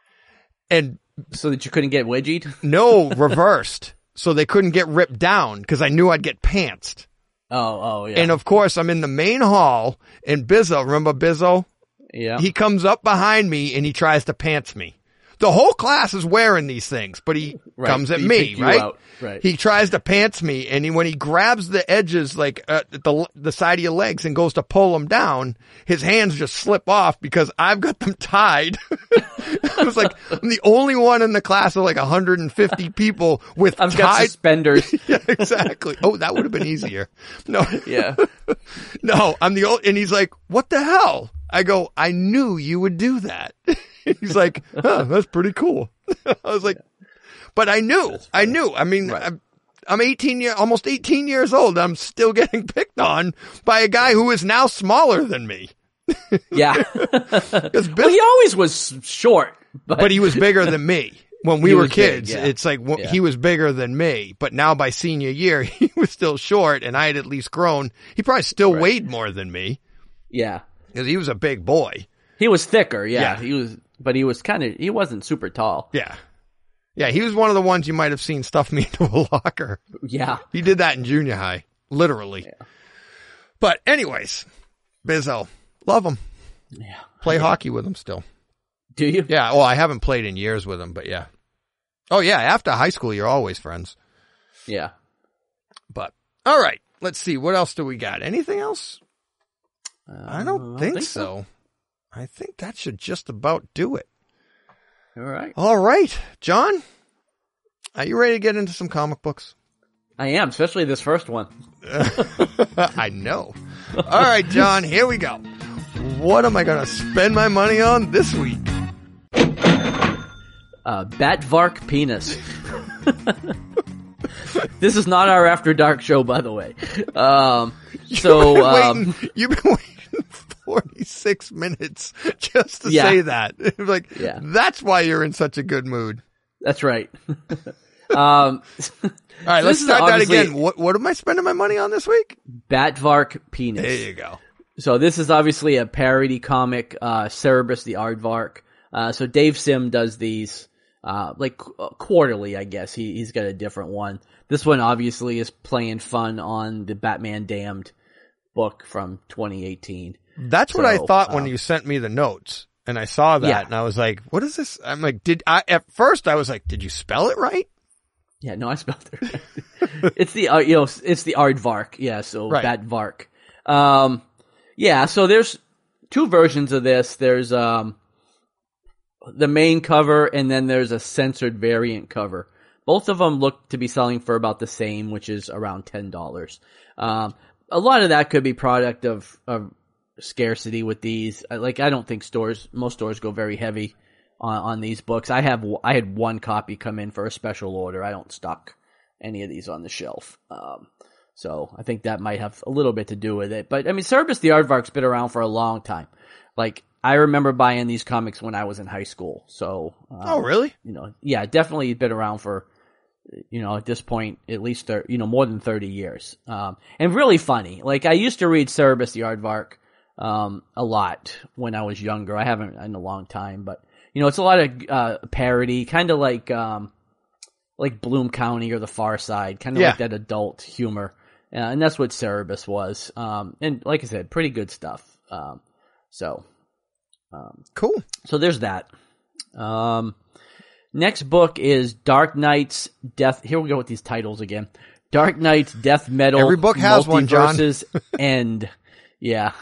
And so that you couldn't get wedgied? No, reversed. So they couldn't get ripped down because I knew I'd get pantsed. Oh, yeah. And of course, I'm in the main hall, and Bizzo, remember Bizzo? Yeah. He comes up behind me and he tries to pants me. The whole class is wearing these things, but he comes at me, right? Right. He tries to pants me, and when he grabs the edges, like the side of your legs, and goes to pull them down, his hands just slip off because I've got them tied. It was like I'm the only one in the class of like 150 people with I've got suspenders. Yeah, exactly. Oh, that would have been easier. No. Yeah. No, I'm the old, and he's like, "What the hell?" I go, "I knew you would do that." He's like, "Huh, that's pretty cool." I was like, but I knew. I mean, right. I'm almost 18 years old. I'm still getting picked on by a guy who is now smaller than me. Yeah. Well, he always was short, but he was bigger than me. When we were kids, big, yeah. It's like he was bigger than me, but now by senior year, he was still short, and I had at least grown. He probably still weighed more than me. Yeah. Because he was a big boy. He was thicker, yeah. He wasn't super tall. Yeah. Yeah, he was one of the ones you might have seen stuff me into a locker. Yeah. He did that in junior high. Literally. Yeah. But anyways, Bizzo. Love him. Yeah. Play hockey with him still. Do you? Yeah. Well, I haven't played in years with him, but yeah. Oh, yeah. After high school, you're always friends. Yeah. But, all right. Let's see. What else do we got? Anything else? I don't think so. I think that should just about do it. All right. All right. John, are you ready to get into some comic books? I am, especially this first one. I know. All right, John, here we go. What am I going to spend my money on this week? Batvark Penis. This is not our After Dark show, by the way. You've been waiting 46 minutes just to say that. That's why you're in such a good mood. That's right. All right, let's start that again. What am I spending my money on this week? Batvark Penis. There you go. So this is obviously a parody comic, Cerebus the Aardvark. So Dave Sim does these, quarterly, I guess. He's got a different one. This one obviously is playing fun on the Batman Damned book from 2018. That's what I thought when you sent me the notes, and I saw that, and I was like, what is this? I'm like, at first I was like, did you spell it right? Yeah, no, I spelled it right. It's the, it's the Aardvark. Yeah, so right. Batvark. So there's two versions of this. There's, the main cover, and then there's a censored variant cover. Both of them look to be selling for about the same, which is around $10. A lot of that could be product of scarcity with these. I don't think most stores go very heavy on these books. I had one copy come in for a special order. I don't stock any of these on the shelf. So I think that might have a little bit to do with it. But I mean, Cerebus the Aardvark's been around for a long time. Like, I remember buying these comics when I was in high school. So, oh, really? Definitely been around for, at this point, at least, more than 30 years. And really funny. Like, I used to read Cerebus the Aardvark, a lot when I was younger. I haven't in a long time, but, it's a lot of, parody, kind of like Bloom County or The Far Side, kind of like that adult humor. And that's what Cerebus was. And like I said, pretty good stuff. Cool. So there's that. Next book is Dark Knight's Death. Here we go with these titles again. Dark Knight's Death Metal. Every book has one, John. Multiverses End. Yeah.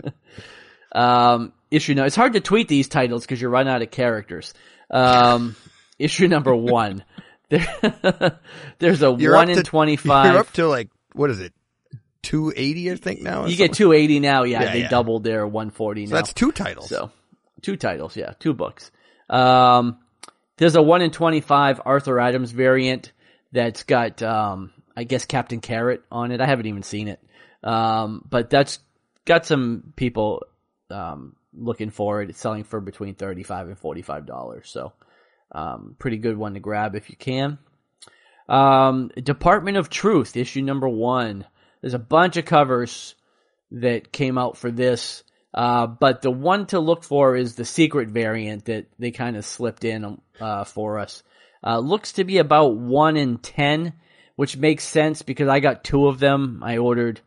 Issue no. It's hard to tweet these titles because you run out of characters. Issue number 1. There's a 1 in 25. You're up to like, what is it? 280, I think now. You get 280 now. Yeah, they doubled their 140 now. So that's 2 titles. So 2 titles. Yeah, 2 books. There's a 1 in 25 Arthur Adams variant that's got, I guess, Captain Carrot on it. I haven't even seen it. But that's got some people, looking for it. It's selling for between $35 and $45. So, pretty good one to grab if you can. Department of Truth, issue number 1. There's a bunch of covers that came out for this. But the one to look for is the secret variant that they kind of slipped in, for us. Looks to be about 1 in 10, which makes sense because I got 2 of them. I ordered,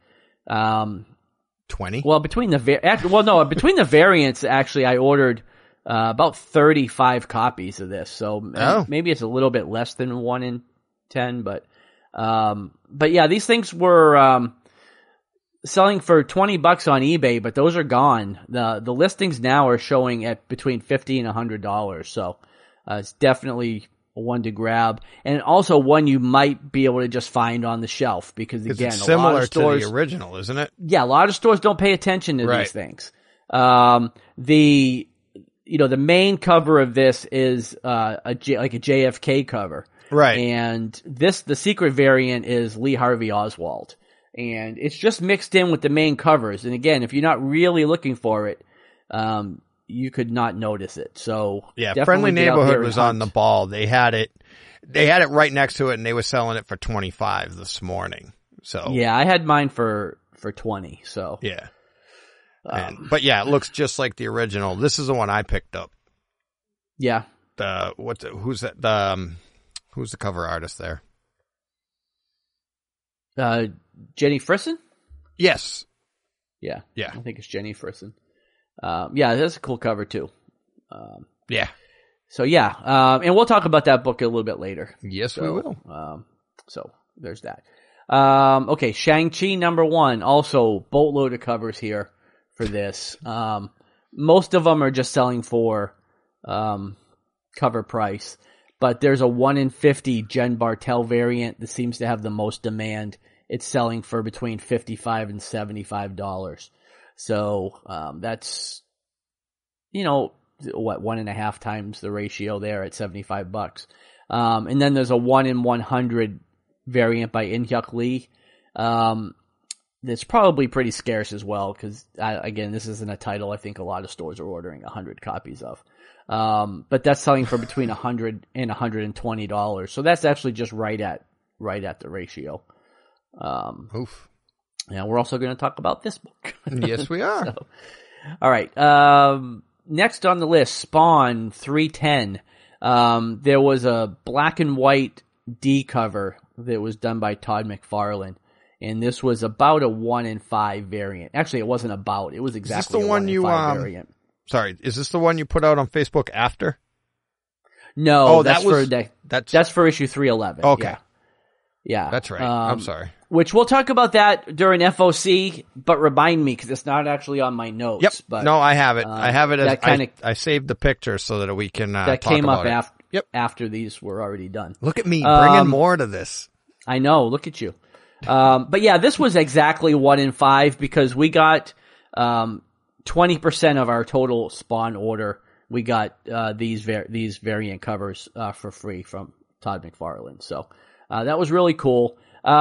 20? Well, between the variants, actually, I ordered, about 35 copies of this. So maybe it's a little bit less than 1 in 10, but yeah, these things were, selling for $20 on eBay, but those are gone. The listings now are showing at between $50 and $100. So, it's definitely one to grab, and also one you might be able to just find on the shelf because again, it's similar a lot of stores, to the original, isn't it? Yeah, a lot of stores don't pay attention to these things. The main cover of this is like a JFK cover, right? And the secret variant is Lee Harvey Oswald, and it's just mixed in with the main covers. And again, if you're not really looking for it, you could not notice it. So yeah, Friendly Neighborhood was on the ball. They had it right next to it, and they were selling it for $25 this morning. So yeah, I had mine for $20. So yeah, but yeah, it looks just like the original. This is the one I picked up. Yeah. Who's that? Who's the cover artist there? Jenny Frison? Yes. Yeah. Yeah. I think it's Jenny Frison. Yeah, that's a cool cover too. Yeah. So yeah, and we'll talk about that book a little bit later. Yes, we will. So there's that. Okay, Shang-Chi number 1, also boatload of covers here for this. Most of them are just selling for, cover price, but there's a 1 in 50 Jen Bartel variant that seems to have the most demand. It's selling for between $55 and $75. So, that's, 1.5 times the ratio there at $75. And then there's a 1 in 100 variant by In-Hyuk Lee. That's probably pretty scarce as well, because, again, this isn't a title I think a lot of stores are ordering 100 copies of. But that's selling for between $100 and $120. So that's actually just right at the ratio. Oof. Yeah, we're also going to talk about this book. Yes, we are. So, all right. Next on the list, Spawn 310. There was a black and white D cover that was done by Todd McFarlane, and this was about a 1 in 5 variant. Actually, it wasn't about. It was exactly is this the a 1 in 5 variant. Sorry, is this the one you put out on Facebook after? No, that's for issue 311. Okay. Yeah. That's right. I'm sorry. Which we'll talk about that during FOC, but remind me because it's not actually on my notes. Yep. But, no, I have it. I have it as I saved the picture so that we can that talk came about up it. after these were already done. Look at me bringing more to this. I know. Look at you. But yeah, this was exactly 1 in 5 because we got 20% of our total Spawn order. We got these variant covers for free from Todd McFarlane. So that was really cool.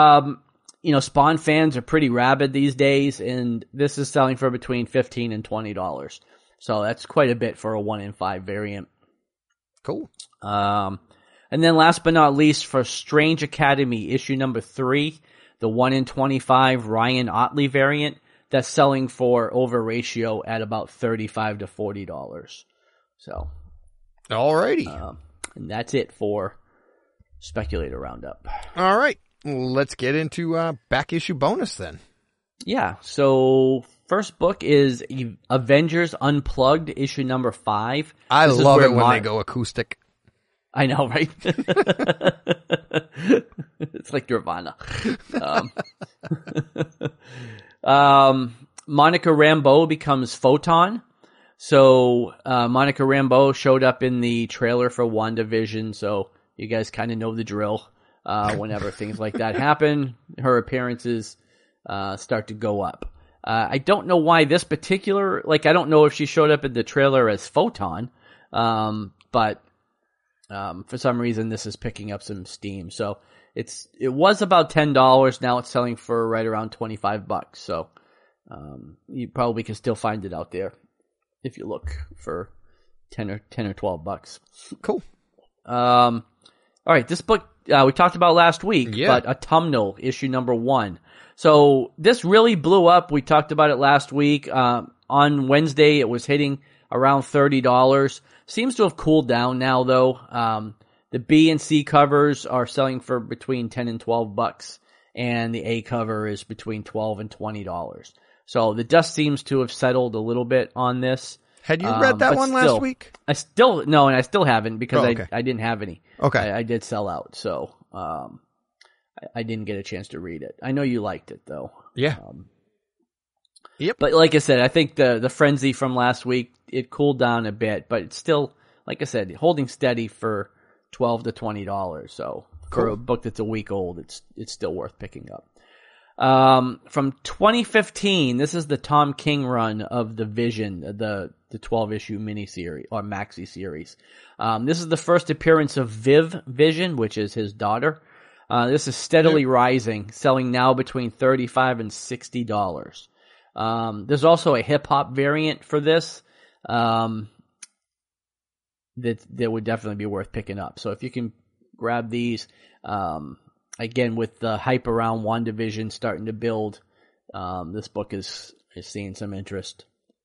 Spawn fans are pretty rabid these days, and this is selling for between $15 and $20. So that's quite a bit for a 1 in 5 variant. Cool. And then last but not least, for Strange Academy issue number 3, the 1 in 25 Ryan Otley variant, that's selling for over ratio at about $35 to $40. So, alrighty. And that's it for Speculator Roundup. All right. Let's get into back issue bonus then. Yeah. So first book is Avengers Unplugged issue number 5. I love it when they go acoustic. I know, right? It's like Nirvana. Monica Rambeau becomes Photon. So Monica Rambeau showed up in the trailer for WandaVision, so you guys kind of know the drill. Whenever things like that happen, her appearances start to go up. I don't know why this particular, I don't know if she showed up in the trailer as Photon, but for some reason this is picking up some steam. So it was about $10. Now it's selling for right around $25. So you probably can still find it out there if you look for $10 or $12. Cool. All right, this book we talked about last week, but Autumnal, issue number 1. So this really blew up. We talked about it last week. On Wednesday, it was hitting around $30. Seems to have cooled down now, though. The B and C covers are selling for between $10 and $12, and the A cover is between $12 and $20. So the dust seems to have settled a little bit on this. Had you read that one last week? I still haven't because I didn't have any. Okay. I did sell out, so I didn't get a chance to read it. I know you liked it, though. Yeah. Yep. But like I said, I think the frenzy from last week, it cooled down a bit, but it's still, like I said, holding steady for $12 to $20. So for a book that's a week old, it's still worth picking up. From 2015, this is the Tom King run of the Vision, the 12-issue miniseries or maxi series. This is the first appearance of Viv Vision, which is his daughter. This is steadily rising, selling now between $35 and $60. There's also a hip hop variant for this, that would definitely be worth picking up. So if you can grab these, again, with the hype around WandaVision starting to build, this book is seeing some interest.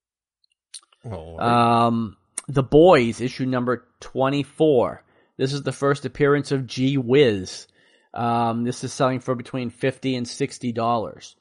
The Boys, issue number 24. This is the first appearance of Gee Whiz. This is selling for between $50 and $60.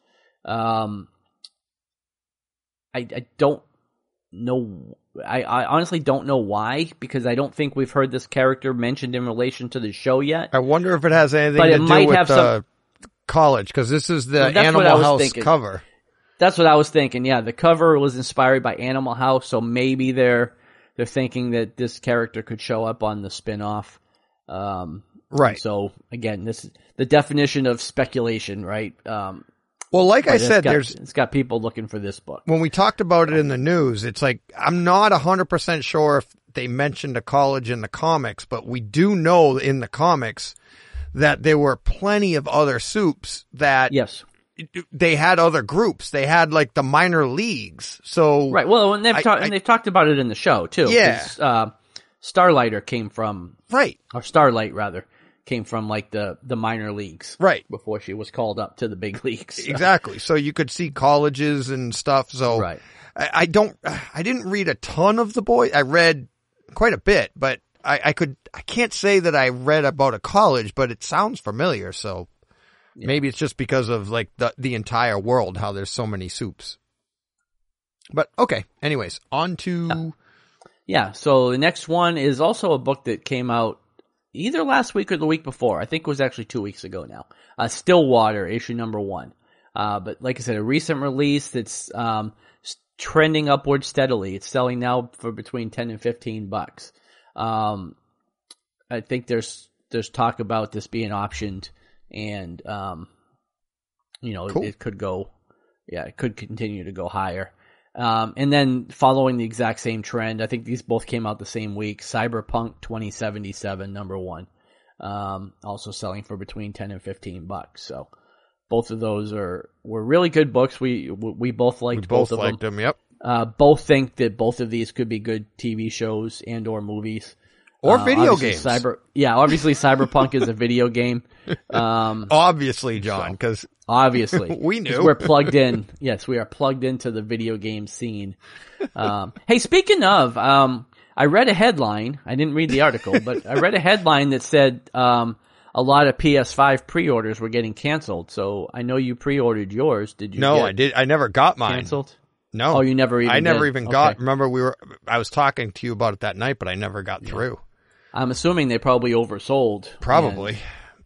I don't know. I honestly don't know why, because I don't think we've heard this character mentioned in relation to the show yet. I wonder if it has anything to do with college, because this is the Animal House cover. That's what I was thinking. Yeah, the cover was inspired by Animal House, so maybe they're thinking that this character could show up on the spin-off. Right. So again, this is the definition of speculation, right? Well, like I said, it's got people looking for this book. When we talked about it in the news, it's like, I'm not 100% sure if they mentioned a college in the comics, but we do know in the comics that there were plenty of other soups that they had other groups. They had like the minor leagues. So right. Well, and they've talked about it in the show too. Yeah. Starlighter came from or Starlight rather. Came from like the minor leagues. Right. Before she was called up to the big leagues. So. Exactly. So you could see colleges and stuff. So right. I didn't read a ton of The Boys. I read quite a bit, but I can't say that I read about a college, but it sounds familiar. So maybe it's just because of like the entire world, how there's so many soups. But okay. Anyways, on to. Yeah. So the next one is also a book that came out either last week or the week before. I think it was actually 2 weeks ago now. Stillwater, issue number 1. But like I said, a recent release that's trending upward steadily. It's selling now for between $10 and $15. I think there's talk about this being optioned, and cool. It could go, it could continue to go higher. And then following the exact same trend, I think these both came out the same week. Cyberpunk 2077, number 1, also selling for between $10 and $15. So both of those were really good books. We both liked both of them. We both liked them. Yep. Both think that both of these could be good TV shows and or movies. Or video games. Obviously Cyberpunk is a video game. Obviously, John, because obviously we knew we're plugged in. Yes, we are plugged into the video game scene. Hey, speaking of, I read a headline. I didn't read the article, but I read a headline that said a lot of PS5 pre-orders were getting canceled. So I know you pre-ordered yours. Did you? No, I did. I never got mine canceled. No. Oh, you never even. I never even got. Remember, I was talking to you about it that night, but I never got through. I'm assuming they probably oversold. Probably.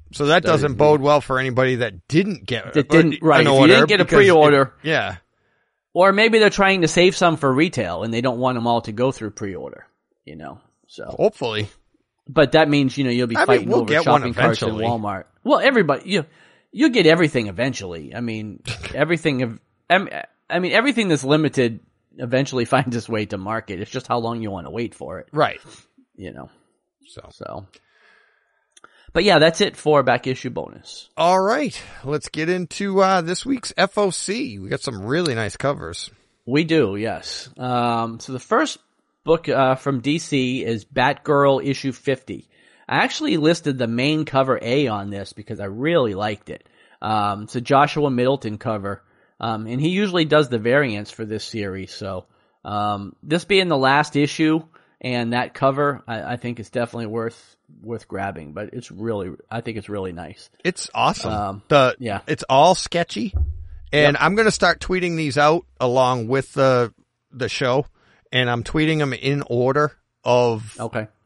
So that doesn't bode well for anybody that didn't get right. If you didn't get a pre-order. Yeah. Or maybe they're trying to save some for retail and they don't want them all to go through pre-order, so. Hopefully. But that means, you'll be fighting over shopping carts in Walmart. Well, everybody, you'll get everything eventually. I mean, everything that's limited eventually finds its way to market. It's just how long you want to wait for it. Right. So. But yeah, that's it for back issue bonus. All right. Let's get into this week's FOC. We got some really nice covers. We do, yes. So the first book from DC is Batgirl issue 50. I actually listed the main cover A on this because I really liked it. It's a Joshua Middleton cover, and he usually does the variants for this series. So this being the last issue and that cover, I think it's definitely worth grabbing. But I think it's really nice. It's awesome. It's all sketchy, and I'm going to start tweeting these out along with the show. And I'm tweeting them in order as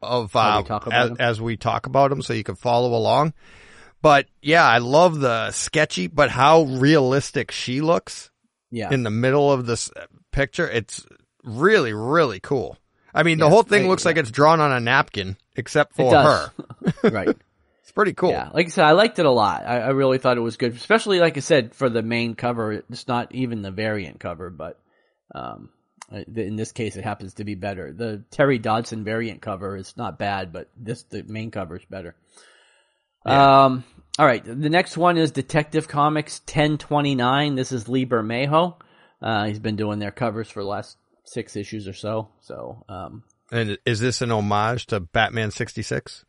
we talk about them, so you can follow along. But yeah, I love the sketchy, but how realistic she looks. Yeah. In the middle of this picture, it's really, really cool. I mean, the whole thing looks like it's drawn on a napkin, except for her. Right. It's pretty cool. Yeah, like I said, I liked it a lot. I really thought it was good, especially like I said for the main cover. It's not even the variant cover, but in this case, it happens to be better. The Terry Dodson variant cover is not bad, but the main cover is better. Yeah. All right. The next one is Detective Comics 1029. This is Lee Bermejo. He's been doing their covers for the last 6 issues or so. And is this an homage to Batman 66?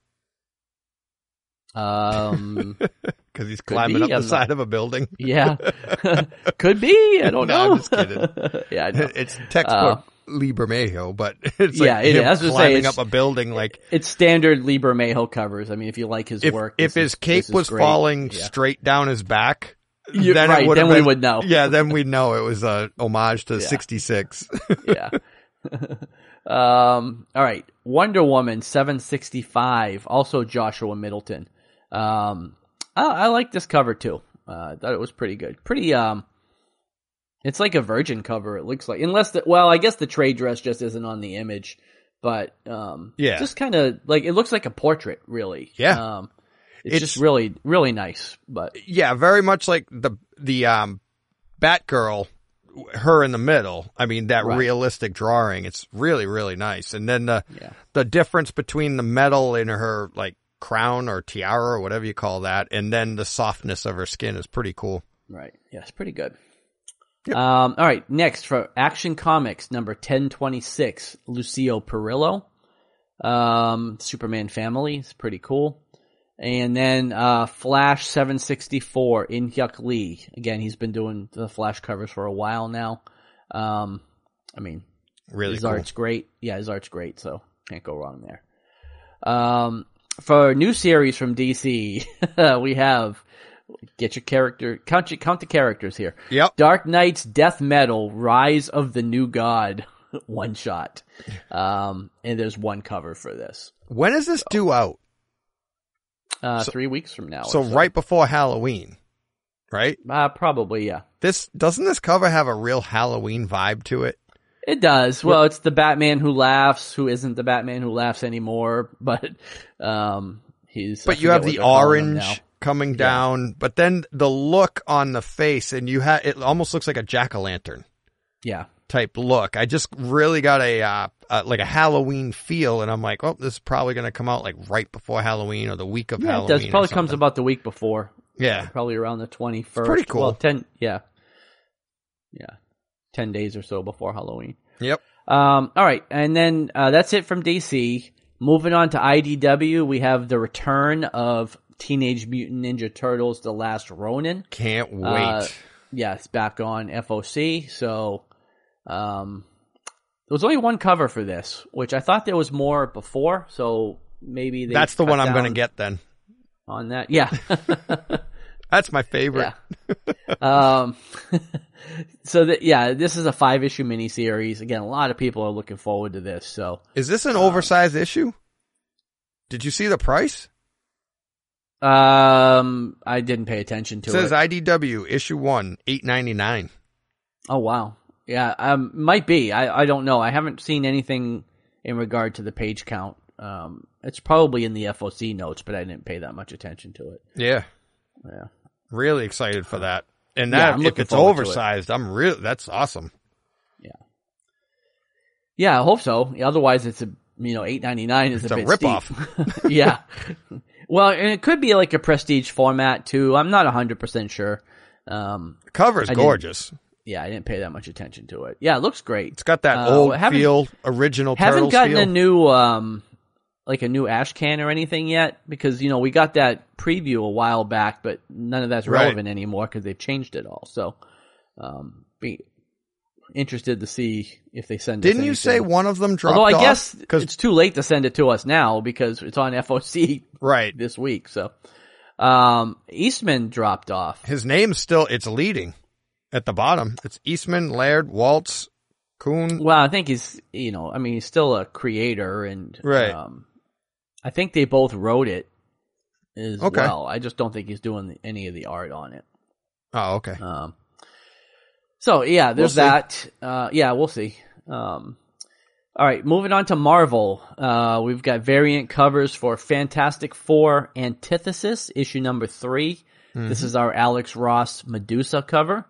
Because he's climbing up the side of a building. Yeah. Could be. I don't know. I'm just kidding. Yeah, I know. It's textbook Lee Bermejo, but it's like it him is. climbing up a building. Like it's standard Lee Bermejo covers. I mean, if you like his work. If his cape was falling straight down his back, then we would know. Yeah, then we'd know it was a homage to 66. Yeah. All right. Wonder Woman 765, also Joshua Middleton. I like this cover too. I thought it was pretty good. Pretty, it's like a Virgin cover, it looks like. I guess the trade dress just isn't on the image, but, just kind of like, it looks like a portrait, really. Yeah. It's just really, really nice, but. Yeah, very much like the Batgirl, her in the middle. I mean, that realistic drawing, it's really, really nice. And then the difference between the metal in her, like, crown or tiara or whatever you call that, and then the softness of her skin is pretty cool. Right. Yeah, it's pretty good. Yep. All right. Next for Action Comics number 1026, Lucio Perillo. Superman Family is pretty cool. And then Flash 764, In-Hyuk Lee. Again, he's been doing the Flash covers for a while now. I mean, really his cool. art's great. Yeah, his art's great, so can't go wrong there. For a new series from DC, we have count the characters here. Yep. Dark Knight's Death Metal, Rise of the New God, one shot. And there's one cover for this. When is this due out? 3 weeks from now. So right before Halloween, right? Probably, yeah. Doesn't this cover have a real Halloween vibe to it? It does. Well, it's the Batman who laughs, who isn't the Batman who laughs anymore, but he's. But you have the orange coming down, but then the look on the face, and it almost looks like a jack-o'-lantern. Yeah. Type look. I just really got a Halloween feel, and I'm like, oh, this is probably going to come out like right before Halloween or the week of Halloween. It does. Probably comes about the week before. Yeah. Probably around the 21st. It's pretty cool. Well, 10 days or so before Halloween. Yep. All right. And then, that's it from DC. Moving on to IDW, we have the return of Teenage Mutant Ninja Turtles, The Last Ronin. Can't wait. It's back on FOC. So, there was only one cover for this, which I thought there was more before. So maybe that's the one I'm going to get then. On that. Yeah. That's my favorite. Yeah. This is a 5-issue miniseries. Again, a lot of people are looking forward to this. So, is this an oversized issue? Did you see the price? I didn't pay attention to it. Says IDW issue 1, $8.99. Oh wow. Yeah, might be. I don't know. I haven't seen anything in regard to the page count. It's probably in the FOC notes, but I didn't pay that much attention to it. Yeah. Yeah. Really excited for that. And that if it's oversized, that's awesome. Yeah. Yeah, I hope so. Otherwise it's $8.99 is a bit ripoff. Yeah. Well, and it could be like a prestige format too. I'm not 100% sure. Cover's gorgeous. Yeah, I didn't pay that much attention to it. Yeah, it looks great. It's got that old feel, original Turtles Haven't gotten feel. a new a new ash can or anything yet because we got that preview a while back, but none of that's relevant anymore because they've changed it all. So, be interested to see if they send. Didn't you say one of them dropped? Although I guess it's too late to send it to us now because it's on FOC this week. So, Eastman dropped off. His name's still it's leading at the bottom. It's Eastman, Laird, Waltz, Kuhn. Well, I think he's he's still a creator and I think they both wrote it as well. I just don't think he's doing any of the art on it. Oh, okay. So yeah, there's that. We'll see. All right, moving on to Marvel. We've got variant covers for Fantastic Four Antithesis, issue number 3. Mm-hmm. This is our Alex Ross Medusa cover.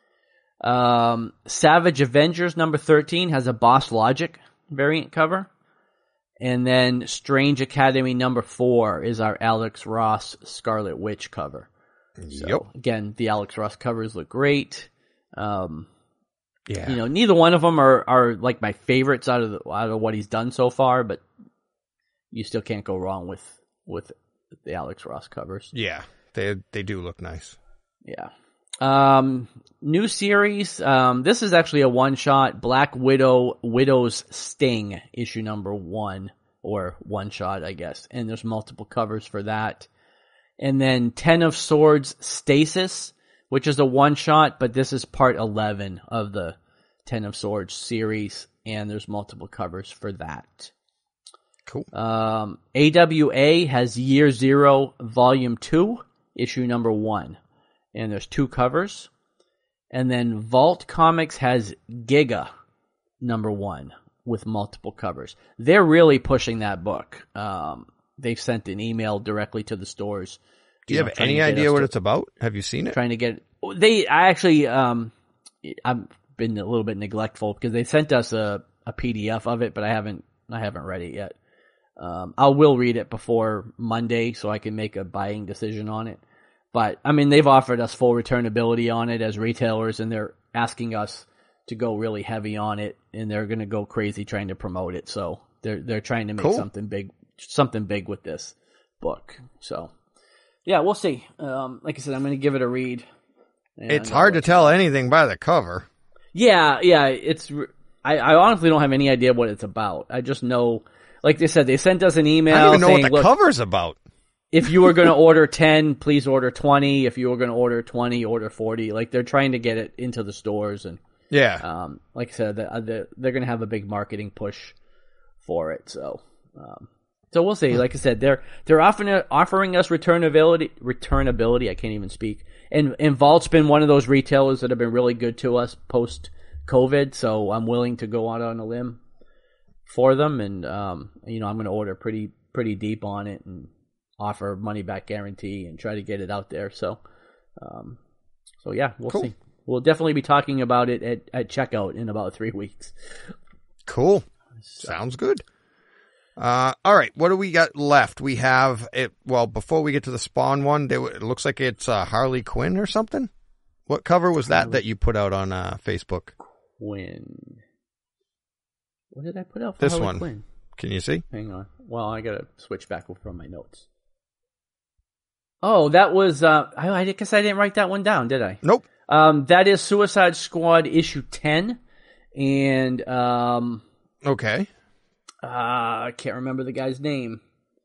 Savage Avengers number 13 has a Boss Logic variant cover. And then Strange Academy number 4 is our Alex Ross Scarlet Witch cover. So, again, the Alex Ross covers look great. Neither one of them are like my favorites out of what he's done so far, but you still can't go wrong with the Alex Ross covers. Yeah, they do look nice. Yeah. New series. This is actually a one-shot, Black Widow's Sting, issue number 1, or one-shot, I guess. And there's multiple covers for that. And then 10 of Swords Stasis, which is a one-shot, but this is part 11 of the 10 of Swords series, and there's multiple covers for that. Cool. AWA has Year Zero, Volume 2, issue number 1. And there's 2 covers. And then Vault Comics has Giga number 1 with multiple covers. They're really pushing that book. They've sent an email directly to the stores. Do you have any idea what it's about? Have you seen it? Trying to get I've been a little bit neglectful because they sent us a PDF of it, but I haven't read it yet. I will read it before Monday so I can make a buying decision on it. But, they've offered us full returnability on it as retailers, and they're asking us to go really heavy on it, and they're going to go crazy trying to promote it. So they're trying to make something big with this book. So, yeah, we'll see. Like I said, I'm going to give it a read. It's hard to tell anything by the cover. Yeah. I honestly don't have any idea what it's about. I just know, like they said, they sent us an email. I don't even know what the cover's about. If you were going to order 10, please order 20. If you were going to order 20, order 40. Like, they're trying to get it into the stores. And like I said, they're going to have a big marketing push for it. So we'll see. Like I said, they're offering us returnability. I can't even speak. And Vault's been one of those retailers that have been really good to us post-COVID. So I'm willing to go out on a limb for them. And, I'm going to order pretty deep on it and offer money back guarantee and try to get it out there. So yeah, we'll see. We'll definitely be talking about it at checkout in about 3 weeks. Cool. Sounds good. All right. What do we got left? We have it. Well, before we get to the Spawn one, it looks like it's Harley Quinn or something. What cover was that you put out on Facebook? Quinn. What did I put out for this Harley one? Quinn? Can you see? Hang on. Well, I gotta switch back from my notes. Oh, that was, I guess I didn't write that one down, did I? Nope. That is Suicide Squad issue 10. And, okay. I can't remember the guy's name.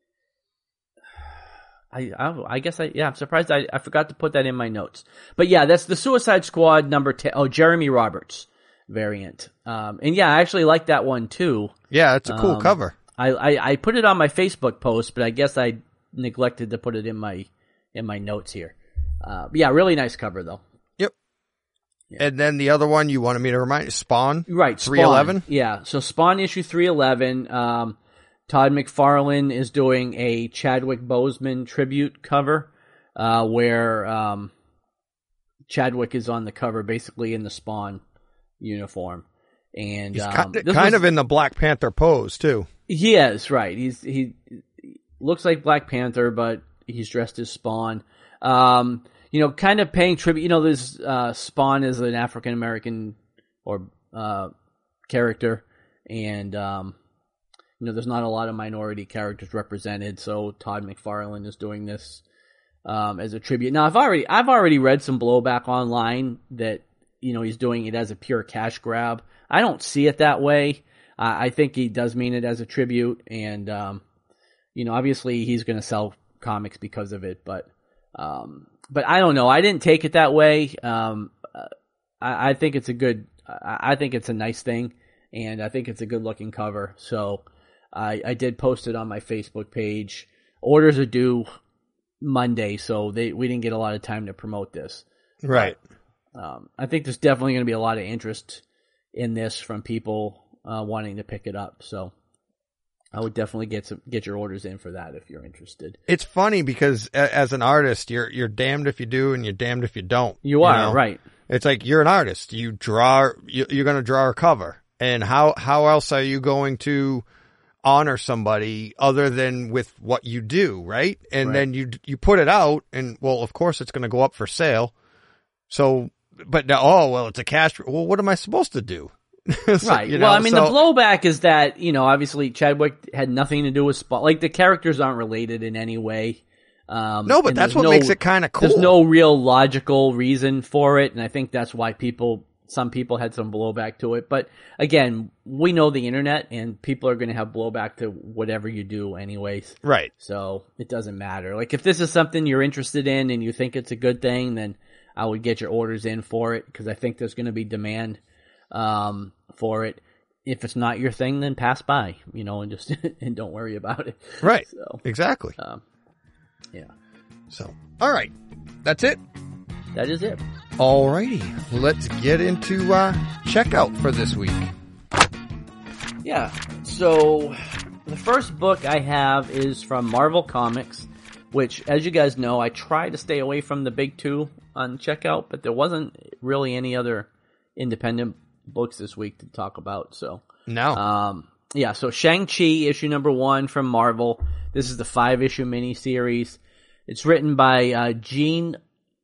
I guess I'm surprised I forgot to put that in my notes. But yeah, that's the Suicide Squad number 10. Oh, Jeremy Roberts variant. And yeah, I actually like that one too. Yeah, it's a cool cover. I put it on my Facebook post, but I guess I neglected to put it in my in my notes here. Yeah, really nice cover though. Yep. Yeah. And then the other one you wanted me to remind you, Spawn. Right. 311. Yeah. So Spawn issue 311. Todd McFarlane is doing a Chadwick Boseman tribute cover, where Chadwick is on the cover, basically in the Spawn uniform, and he's kind of in the Black Panther pose too. He is, right. He looks like Black Panther, but he's dressed as Spawn. Kind of paying tribute. This Spawn is an African American or character, and there's not a lot of minority characters represented. So Todd McFarlane is doing this as a tribute. Now, I've already read some blowback online that he's doing it as a pure cash grab. I don't see it that way. I think he does mean it as a tribute, and obviously he's going to sell comics because of it. But I don't know. I didn't take it that way. I think it's I think it's a nice thing, and I think it's a good looking cover. So I did post it on my Facebook page. Orders are due Monday, so we didn't get a lot of time to promote this. Right. I think there's definitely going to be a lot of interest in this from people wanting to pick it up. So I would definitely get your orders in for that if you're interested. It's funny because as an artist, you're damned if you do and you're damned if you don't. You are, right. It's like you're an artist. You're going to draw a cover. And how else are you going to honor somebody other than with what you do, right? And right. Then you put it out, and well, of course it's going to go up for sale. So, but now, it's a cash. Well, what am I supposed to do? So, right. The blowback is that obviously Chadwick had nothing to do with Spawn. Like the characters aren't related in any way. No, but that's what makes it kind of cool. There's no real logical reason for it, and I think that's why some people had some blowback to it. But again, we know the internet, and people are going to have blowback to whatever you do anyways. Right. So it doesn't matter. Like if this is something you're interested in and you think it's a good thing, then I would get your orders in for it because I think there's going to be demand for it. If it's not your thing, then pass by, and just and don't worry about it. Right. So, exactly. Yeah. So, all right. That's it. That is it. Alrighty, let's get into checkout for this week. Yeah, so the first book I have is from Marvel Comics, which, as you guys know, I try to stay away from the big two on checkout, but there wasn't really any other independent books this week to talk about. So no, so Shang-Chi issue number 1 from Marvel. This is the 5-issue miniseries. It's written by Gene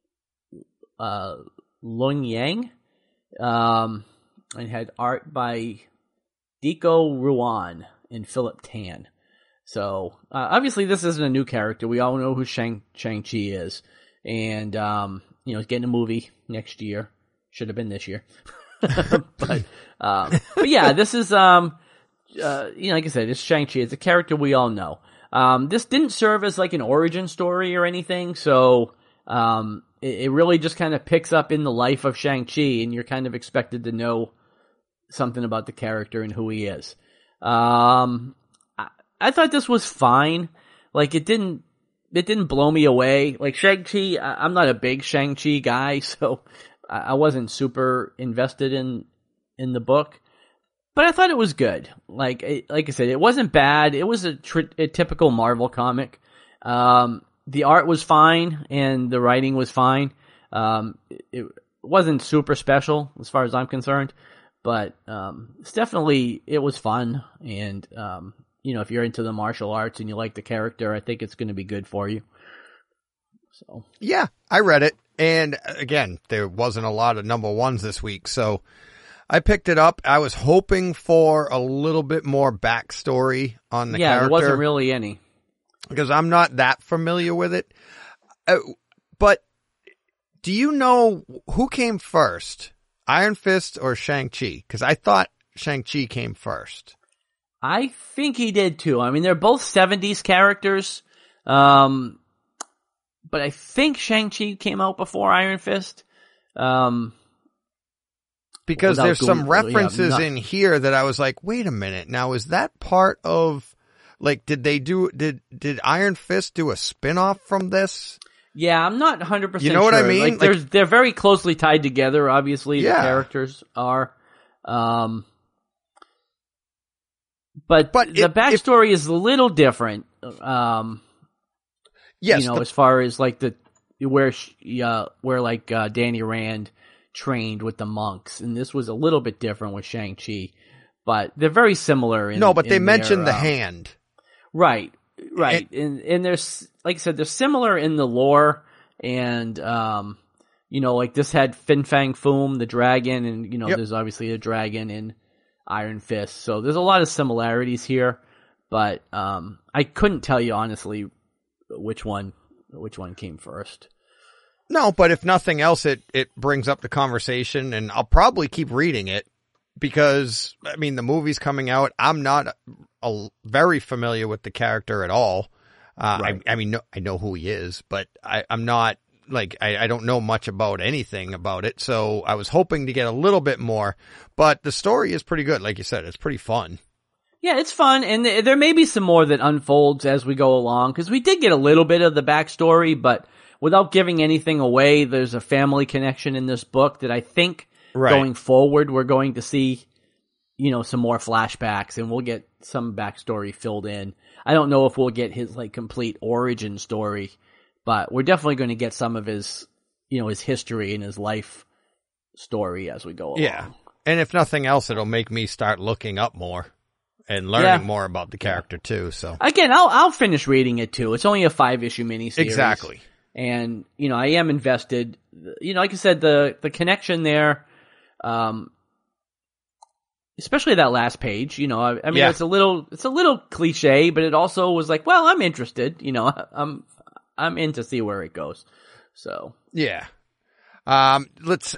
Lung Yang, and had art by Deco Ruan and Philip Tan. So obviously this isn't a new character. We all know who Shang-Chi is, and he's getting a movie next year. Should have been this year, but yeah, this is like I said, it's Shang-Chi. It's a character we all know. This didn't serve as like an origin story or anything, so it really just kind of picks up in the life of Shang-Chi, and you're kind of expected to know something about the character and who he is. I thought this was fine. Like it didn't blow me away. Like Shang-Chi, I'm not a big Shang-Chi guy, so I wasn't super invested in the book. But I thought it was good. Like I said, it wasn't bad. It was a typical Marvel comic. The art was fine and the writing was fine. It wasn't super special as far as I'm concerned, but it was fun. And if you're into the martial arts and you like the character, I think it's going to be good for you. So yeah, I read it, and again, there wasn't a lot of number ones this week, so I picked it up. I was hoping for a little bit more backstory on the character. Yeah, there wasn't really any. Because I'm not that familiar with it. But do you know who came first? Iron Fist or Shang-Chi? Because I thought Shang-Chi came first. I think he did too. I mean, they're both 70s characters. But I think Shang-Chi came out before Iron Fist. Because there's some references in here that I was like, wait a minute. Now, is that part of... Like, did Iron Fist do a spin-off from this? Yeah, I'm not 100% You know what I mean? Like, they're very closely tied together, obviously, the characters are. But the backstory is a little different. Yes. As far as like where Danny Rand trained with the monks, and this was a little bit different with Shang-Chi, but they're very similar. They mentioned the hand. Right. And there's, like I said, they're similar in the lore, and, like this had Fin Fang Foom, the dragon, and, there's obviously a dragon in Iron Fist, so there's a lot of similarities here, but, I couldn't tell you honestly which one came first. No, but if nothing else, it brings up the conversation, and I'll probably keep reading it because, I mean, the movie's coming out. I'm not very familiar with the character at all. Right. I mean, I know who he is, but I'm not, like, I don't know much about anything about it, so I was hoping to get a little bit more, but the story is pretty good. Like you said, it's pretty fun. Yeah, it's fun, and there may be some more that unfolds as we go along, because we did get a little bit of the backstory, but without giving anything away, there's a family connection in this book that I think going forward we're going to see, some more flashbacks, and we'll get some backstory filled in. I don't know if we'll get his like complete origin story, but we're definitely going to get some of his, his history and his life story as we go along. Yeah, and if nothing else, it'll make me start looking up more and learning more about the character too. So again, I'll finish reading it too. It's only a 5-issue miniseries. Exactly. And, I am invested. Like I said, the connection there, especially that last page, it's a little cliche, but it also was like, well, I'm interested, I'm in to see where it goes. So. Yeah. Let's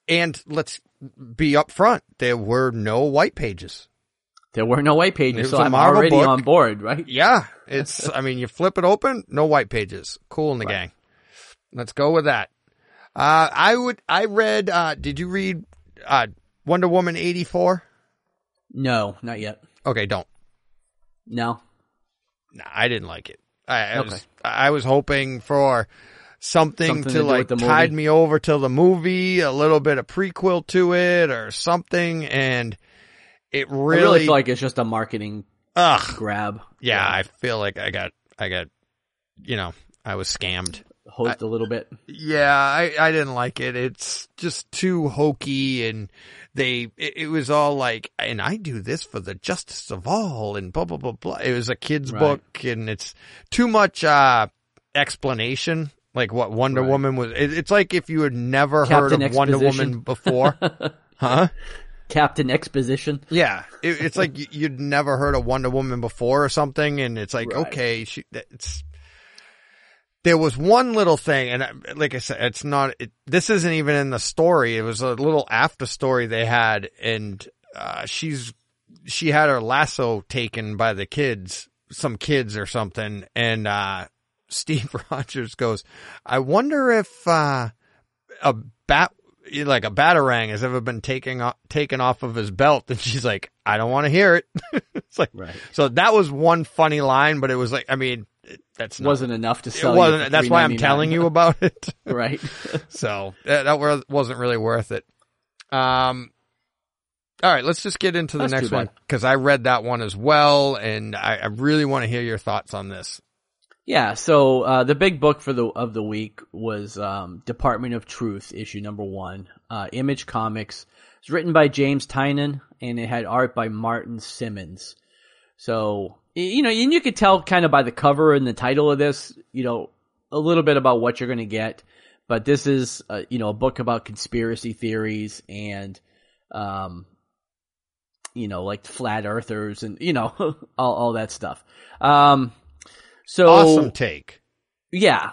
be upfront. There were no white pages. So I'm already on board, right? Yeah. You flip it open, no white pages. Cool in the gang. Let's go with that. Did you read, Wonder Woman 84? No, not yet. Okay, don't. No. Nah, I didn't like it. I was hoping for something to like tide me over to the movie, a little bit of prequel to it or something, and I really feel like it's just a marketing grab. Yeah, I feel like I got, I was scammed. Hosed a little bit. Yeah, I didn't like it. It's just too hokey, and it was all like, and I do this for the justice of all, and blah, blah, blah, blah. It was a kid's book, and it's too much explanation, like what Wonder Woman was. It's like if you had never heard of Wonder Woman before. Huh? Captain Exposition. Yeah. It's like you'd never heard of Wonder Woman before or something, and it's like, okay, there was one little thing, and like I said, this isn't even in the story. It was a little after story they had, and she had her lasso taken by some kids or something, and Steve Rogers goes, I wonder if a batarang has ever been taken off of his belt, and she's like, I don't want to hear it. It's like, so that was one funny line, but it was like, wasn't enough to sell. It wasn't. That's why I'm telling you about it. Right. So that wasn't really worth it. All right, let's just get into the next one, because I read that one as well, and I really want to hear your thoughts on this. Yeah. So the big book of the week was Department of Truth, issue number 1, Image Comics. It's written by James Tynion, and it had art by Martin Simmons. So, and you could tell kind of by the cover and the title of this, a little bit about what you're going to get. But this is, a book about conspiracy theories and, like flat earthers and, all that stuff. So awesome take. Yeah.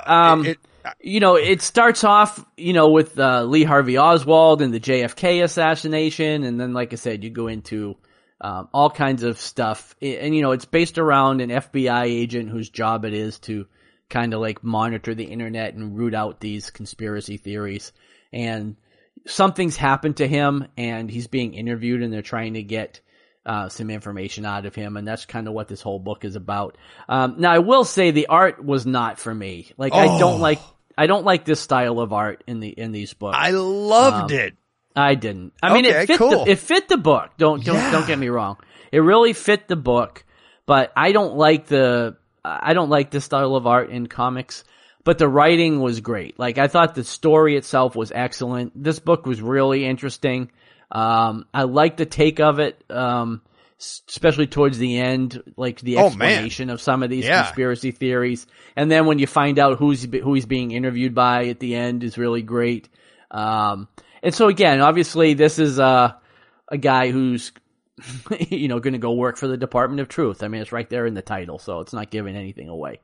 It starts off, with Lee Harvey Oswald and the JFK assassination, and then, like I said, you go into all kinds of stuff, and it's based around an FBI agent whose job it is to kind of like monitor the internet and root out these conspiracy theories. And something's happened to him, and he's being interviewed, and they're trying to get some information out of him, and that's kind of what this whole book is about. Now I will say the art was not for me. Like I don't like this style of art in these books. I loved it. I didn't. I mean, it fit the book. Don't get me wrong. It really fit the book, but I don't like this style of art in comics. But the writing was great. Like I thought the story itself was excellent. This book was really interesting. I liked the take of it, especially towards the end, like the explanation of some of these conspiracy theories. And then when you find out who he's being interviewed by at the end is really great. And so again, obviously this is a guy who's going to go work for the Department of Truth. I mean, it's right there in the title, so it's not giving anything away.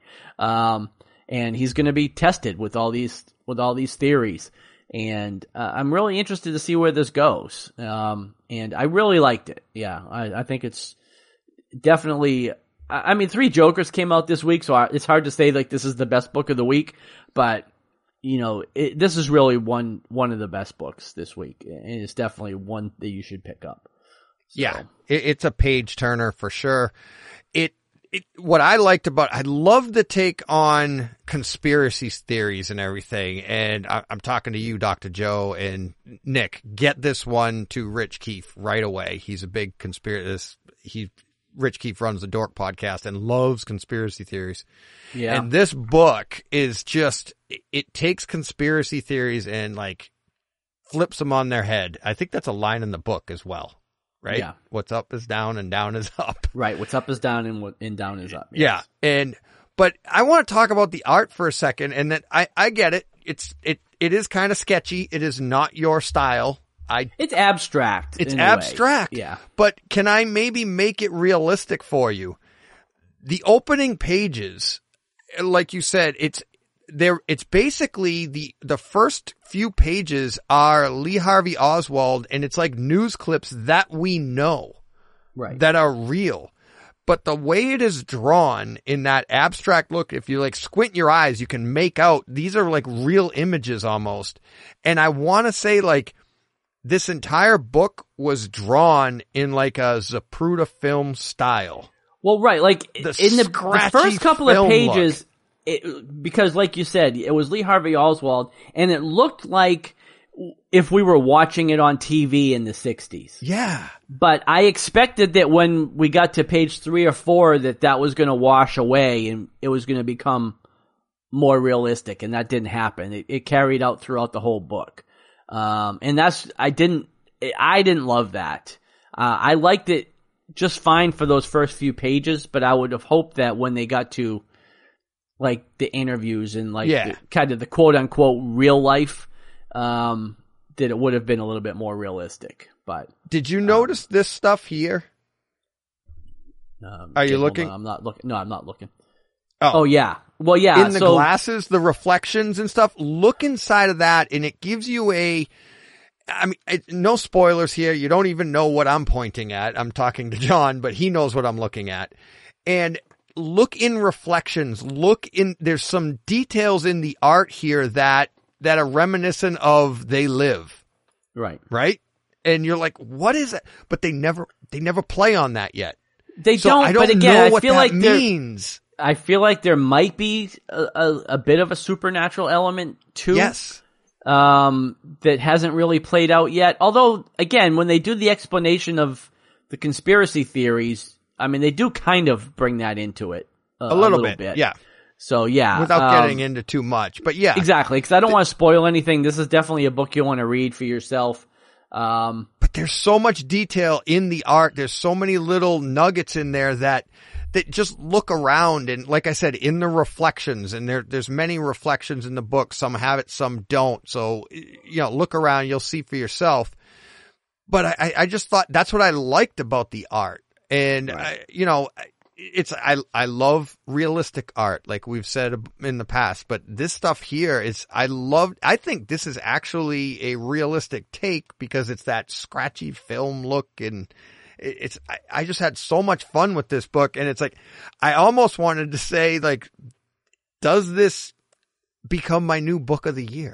And he's going to be tested with all these theories. And I'm really interested to see where this goes. And I really liked it. Yeah, I think it's definitely. I mean, 3 Jokers came out this week, so it's hard to say like this is the best book of the week. But this is really one of the best books this week, and it's definitely one that you should pick up. So. Yeah, it's a page turner for sure. What I liked I love the take on conspiracy theories and everything. And I'm talking to you, Dr. Joe, and Nick, get this one to Rich Keefe right away. He's a big Rich Keefe runs the Dork podcast and loves conspiracy theories. Yeah. And this book is just, it takes conspiracy theories and like flips them on their head. I think that's a line in the book as well. Right? Yeah. What's up is down and down is up. Right. What's up is down and down is up. Yes. Yeah. But I want to talk about the art for a second, and that I get it. It is kind of sketchy. It is not your style. It's abstract. It's abstract. Yeah. But can I maybe make it realistic for you? The opening pages, like you said, it's basically the first few pages are Lee Harvey Oswald, and it's like news clips that we know, right, that are real. But the way it is drawn in that abstract look, if you like squint your eyes, you can make out these are like real images almost. And I want to say like this entire book was drawn in like a Zapruder film style. Well, right, like in the first couple of pages. Look. Because like you said, it was Lee Harvey Oswald, and it looked like if we were watching it on TV in the 60s. Yeah. But I expected that when we got to page 3 or 4 that was going to wash away and it was going to become more realistic, and that didn't happen. It carried out throughout the whole book. And I didn't love that. I liked it just fine for those first few pages, but I would have hoped that when they got to like the interviews and like kind of the quote unquote real life, that it would have been a little bit more realistic. But did you notice this stuff here? Are you looking? I'm not looking. No, I'm not looking. Oh yeah. Well, yeah. In the glasses, the reflections and stuff, look inside of that and it gives you no spoilers here. You don't even know what I'm pointing at. I'm talking to John, but he knows what I'm looking at. And look in reflections, there's some details in the art here that are reminiscent of They Live. Right. Right? And you're like, what is it? But they never play on that yet. They don't, I don't but again, know what I feel that like means. I feel like there might be a bit of a supernatural element too. Yes. That hasn't really played out yet. Although, again, when they do the explanation of the conspiracy theories, I mean, they do kind of bring that into it a little bit. Yeah. So, yeah. Without getting into too much. But, yeah. Exactly, because I don't want to spoil anything. This is definitely a book you want to read for yourself. But there's so much detail in the art. There's so many little nuggets in there that just look around. And like I said, in the reflections, and there's many reflections in the book. Some have it, some don't. So, look around. You'll see for yourself. But I just thought that's what I liked about the art. And, right. I love realistic art, like we've said in the past, but this stuff here I think this is actually a realistic take because it's that scratchy film look, and I just had so much fun with this book. And it's like, I almost wanted to say, like, does this become my new book of the year?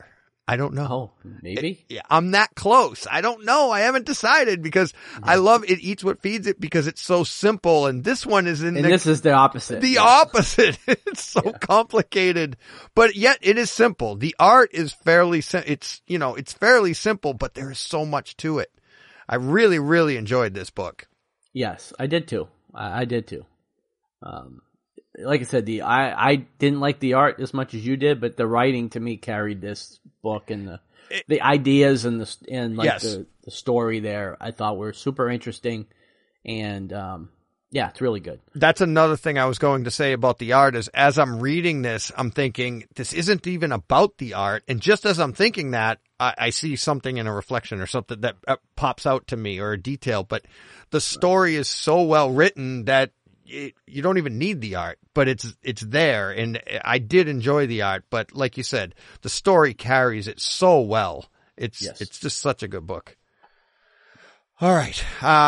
I don't know. Oh, maybe. I'm that close. I don't know. I haven't decided because I love It Eats What Feeds It because it's so simple. And this one is this is the opposite. The opposite. It's so complicated, but yet it is simple. The art is fairly, it's fairly simple, but there is so much to it. I really, really enjoyed this book. Yes, I did too. I did too. Like I said, I didn't like the art as much as you did, but the writing to me carried this book, and the ideas and the story there I thought were super interesting, and it's really good. That's another thing I was going to say about the art is as I'm reading this, I'm thinking this isn't even about the art, and just as I'm thinking that, I see something in a reflection or something that pops out to me or a detail, but the story is so well written that you don't even need the art, but it's there. And I did enjoy the art, but like you said, the story carries it so well. It's just such a good book. All right.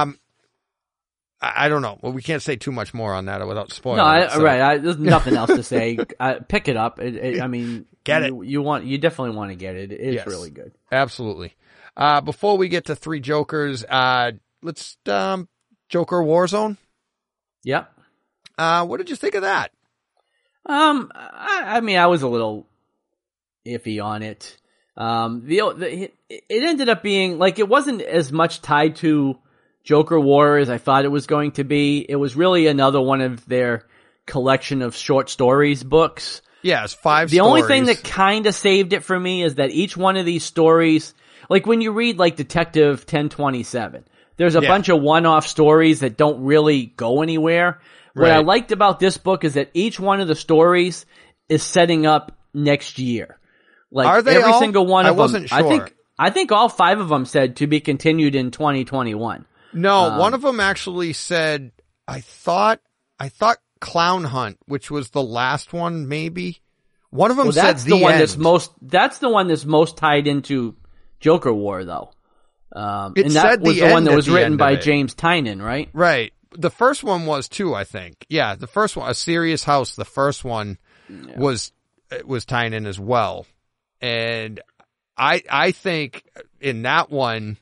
I don't know. Well, we can't say too much more on that without spoiling. No, right. There's nothing else to say. Pick it up. I mean, get it. You definitely want to get it. It's really good. Absolutely. Before we get to Three Jokers, let's, Joker Warzone. Yep. What did you think of that? I mean, I was a little iffy on it. It ended up being like, it wasn't as much tied to Joker War as I thought it was going to be. It was really another one of their collection of short stories books. Yeah, it's 5 The stories. only thing that kind of saved it for me is that each one of these stories, like when you read like Detective 1027, there's a bunch of one-off stories that don't really go anywhere. What I liked about this book is that each one of the stories is setting up next year. Like, are they every all? single one of them. I wasn't sure. I think all 5 of them said to be continued in 2021. No, one of them actually said, I thought Clown Hunt, which was the last one, maybe. One of them said that's the one end. that's the one that's most tied into Joker War, though. It and said that was the the one end that at was the written end by of it. James Tynion, right? Right. The first one was too, I think. Yeah, the first one, A Serious House, the first one was Tynion as well. And I think in that one,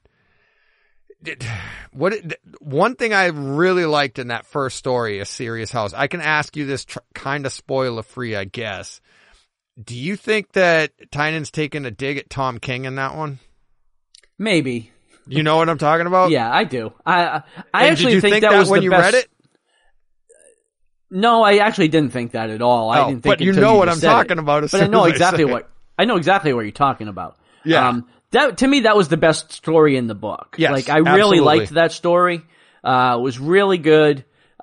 one thing I really liked in that first story, A Serious House, I can ask you this kind of spoiler free, I guess. Do you think that Tynion's taking a dig at Tom King in that one? Maybe. You know what I'm talking about? Yeah, I do. I actually did you think that was when the you best. read it? No, I actually didn't think that at all. I didn't think but you until know what just I'm said talking it. about. But I know exactly what you're talking about. Yeah. That to me, that was the best story in the book. Yes, like I really absolutely. liked that story. It was really good.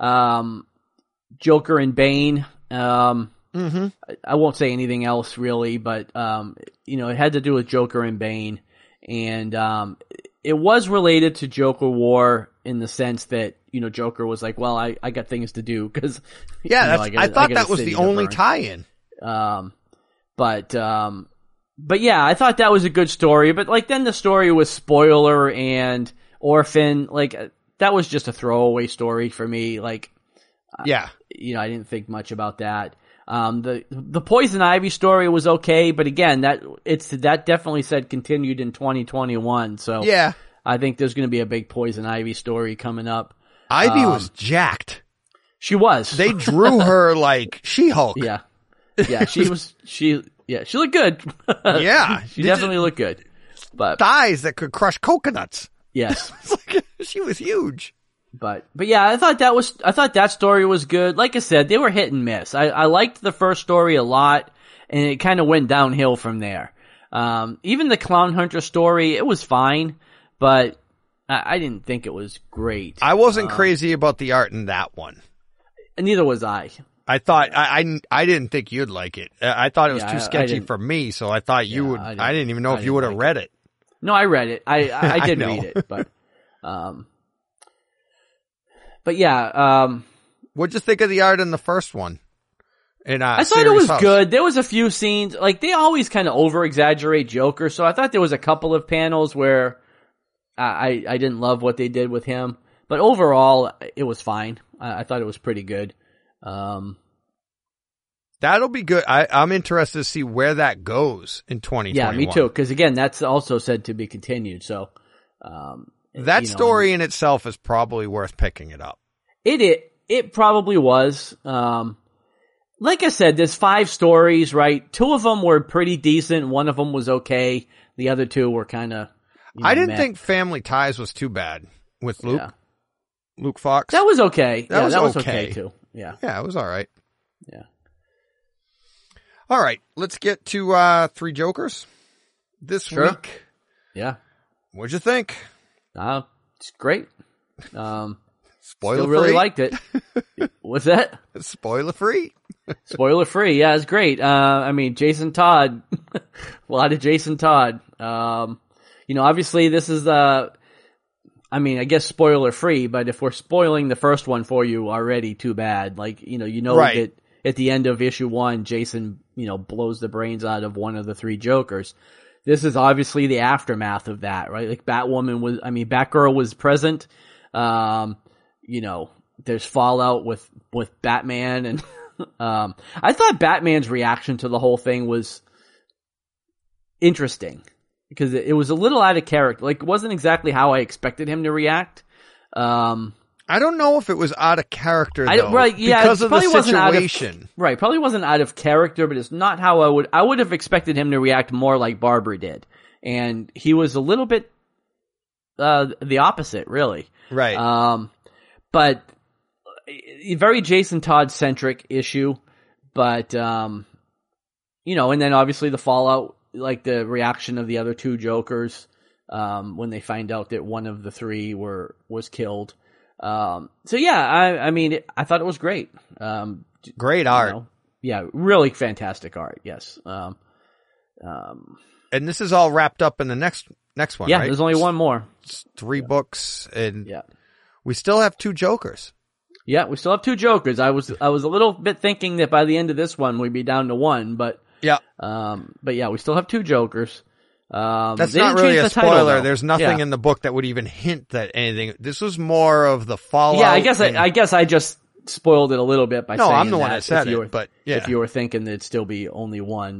Joker and Bane. I won't say anything else really, but it had to do with Joker and Bane, and it was related to Joker War in the sense that Joker was like, well, I got things to do because I thought that was the only tie-in. But yeah, I thought that was a good story. But like then the story with Spoiler and Orphan, like that was just a throwaway story for me. Like, I didn't think much about that. The Poison Ivy story was okay, but again, that definitely said continued in 2021. So yeah, I think there's going to be a big Poison Ivy story coming up. Ivy was jacked. She was. They drew her like She-Hulk. Yeah. She looked good. Yeah. She definitely looked good. But thighs that could crush coconuts. Yes. She was huge. But yeah, I thought that story was good. Like I said, they were hit and miss. I liked the first story a lot, and it kind of went downhill from there. Even the Clown Hunter story, it was fine, but I didn't think it was great. I wasn't crazy about the art in that one. Neither was I. I thought I didn't think you'd like it. I thought it was too sketchy for me, so I thought you would. I didn't even know if you would have read it. No, I read it. I did read it, but yeah. What'd you think of the art in the first one? I thought it was good. There was a few scenes, like they always kind of over exaggerate Joker, so I thought there was a couple of panels where I didn't love what they did with him, but overall it was fine. I thought it was pretty good. That'll be good. I'm interested to see where that goes in 2021. Yeah, me too. Because again, that's also said to be continued. So that story in itself is probably worth picking it up. It probably was. Like I said, there's 5 stories, right? 2 of them were pretty decent. 1 of them was okay. The other 2 were kind of. I didn't think Family Ties was too bad with Luke. Yeah. Luke Fox. That was okay. That was okay too. Yeah. Yeah, it was all right. Yeah. All right, let's get to 3 Jokers this week. Yeah. What'd you think? It's great. Spoiler still really free. Liked it. What's that? Spoiler free. Spoiler free. Yeah, it's great. I mean, Jason Todd. A lot of Jason Todd. Obviously this is I guess spoiler free, but if we're spoiling the first one for you already, too bad. Like, right. that at the end of issue 1, Jason, blows the brains out of one of the 3 Jokers. This is obviously the aftermath of that, right? Like Batgirl was present. There's fallout with Batman and, I thought Batman's reaction to the whole thing was interesting because it was a little out of character. Like, it wasn't exactly how I expected him to react. I don't know if it was out of character though. Right, yeah, because of the situation. Right, probably wasn't out of character, but it's not how I would have expected him to react more like Barbara did. And he was a little bit the opposite, really. Right. But very Jason Todd centric issue, but and then obviously the fallout, like the reaction of the other 2 Jokers when they find out that one of the 3 was killed. I thought it was great. Great art. Yeah, really fantastic art. Yes. And this is all wrapped up in the next one, yeah, right? There's only one more. It's 3 books, and yeah, we still have 2 Jokers. Yeah, we still have 2 Jokers. I was a little bit thinking that by the end of this one we'd be down to 1, but yeah, we still have 2 Jokers. That's not really a spoiler. There's nothing in the book that would even hint that anything. This was more of the fallout. Yeah, I guess I just spoiled it a little bit by saying I'm the one that said it. But yeah, if you were thinking that it'd still be only 1,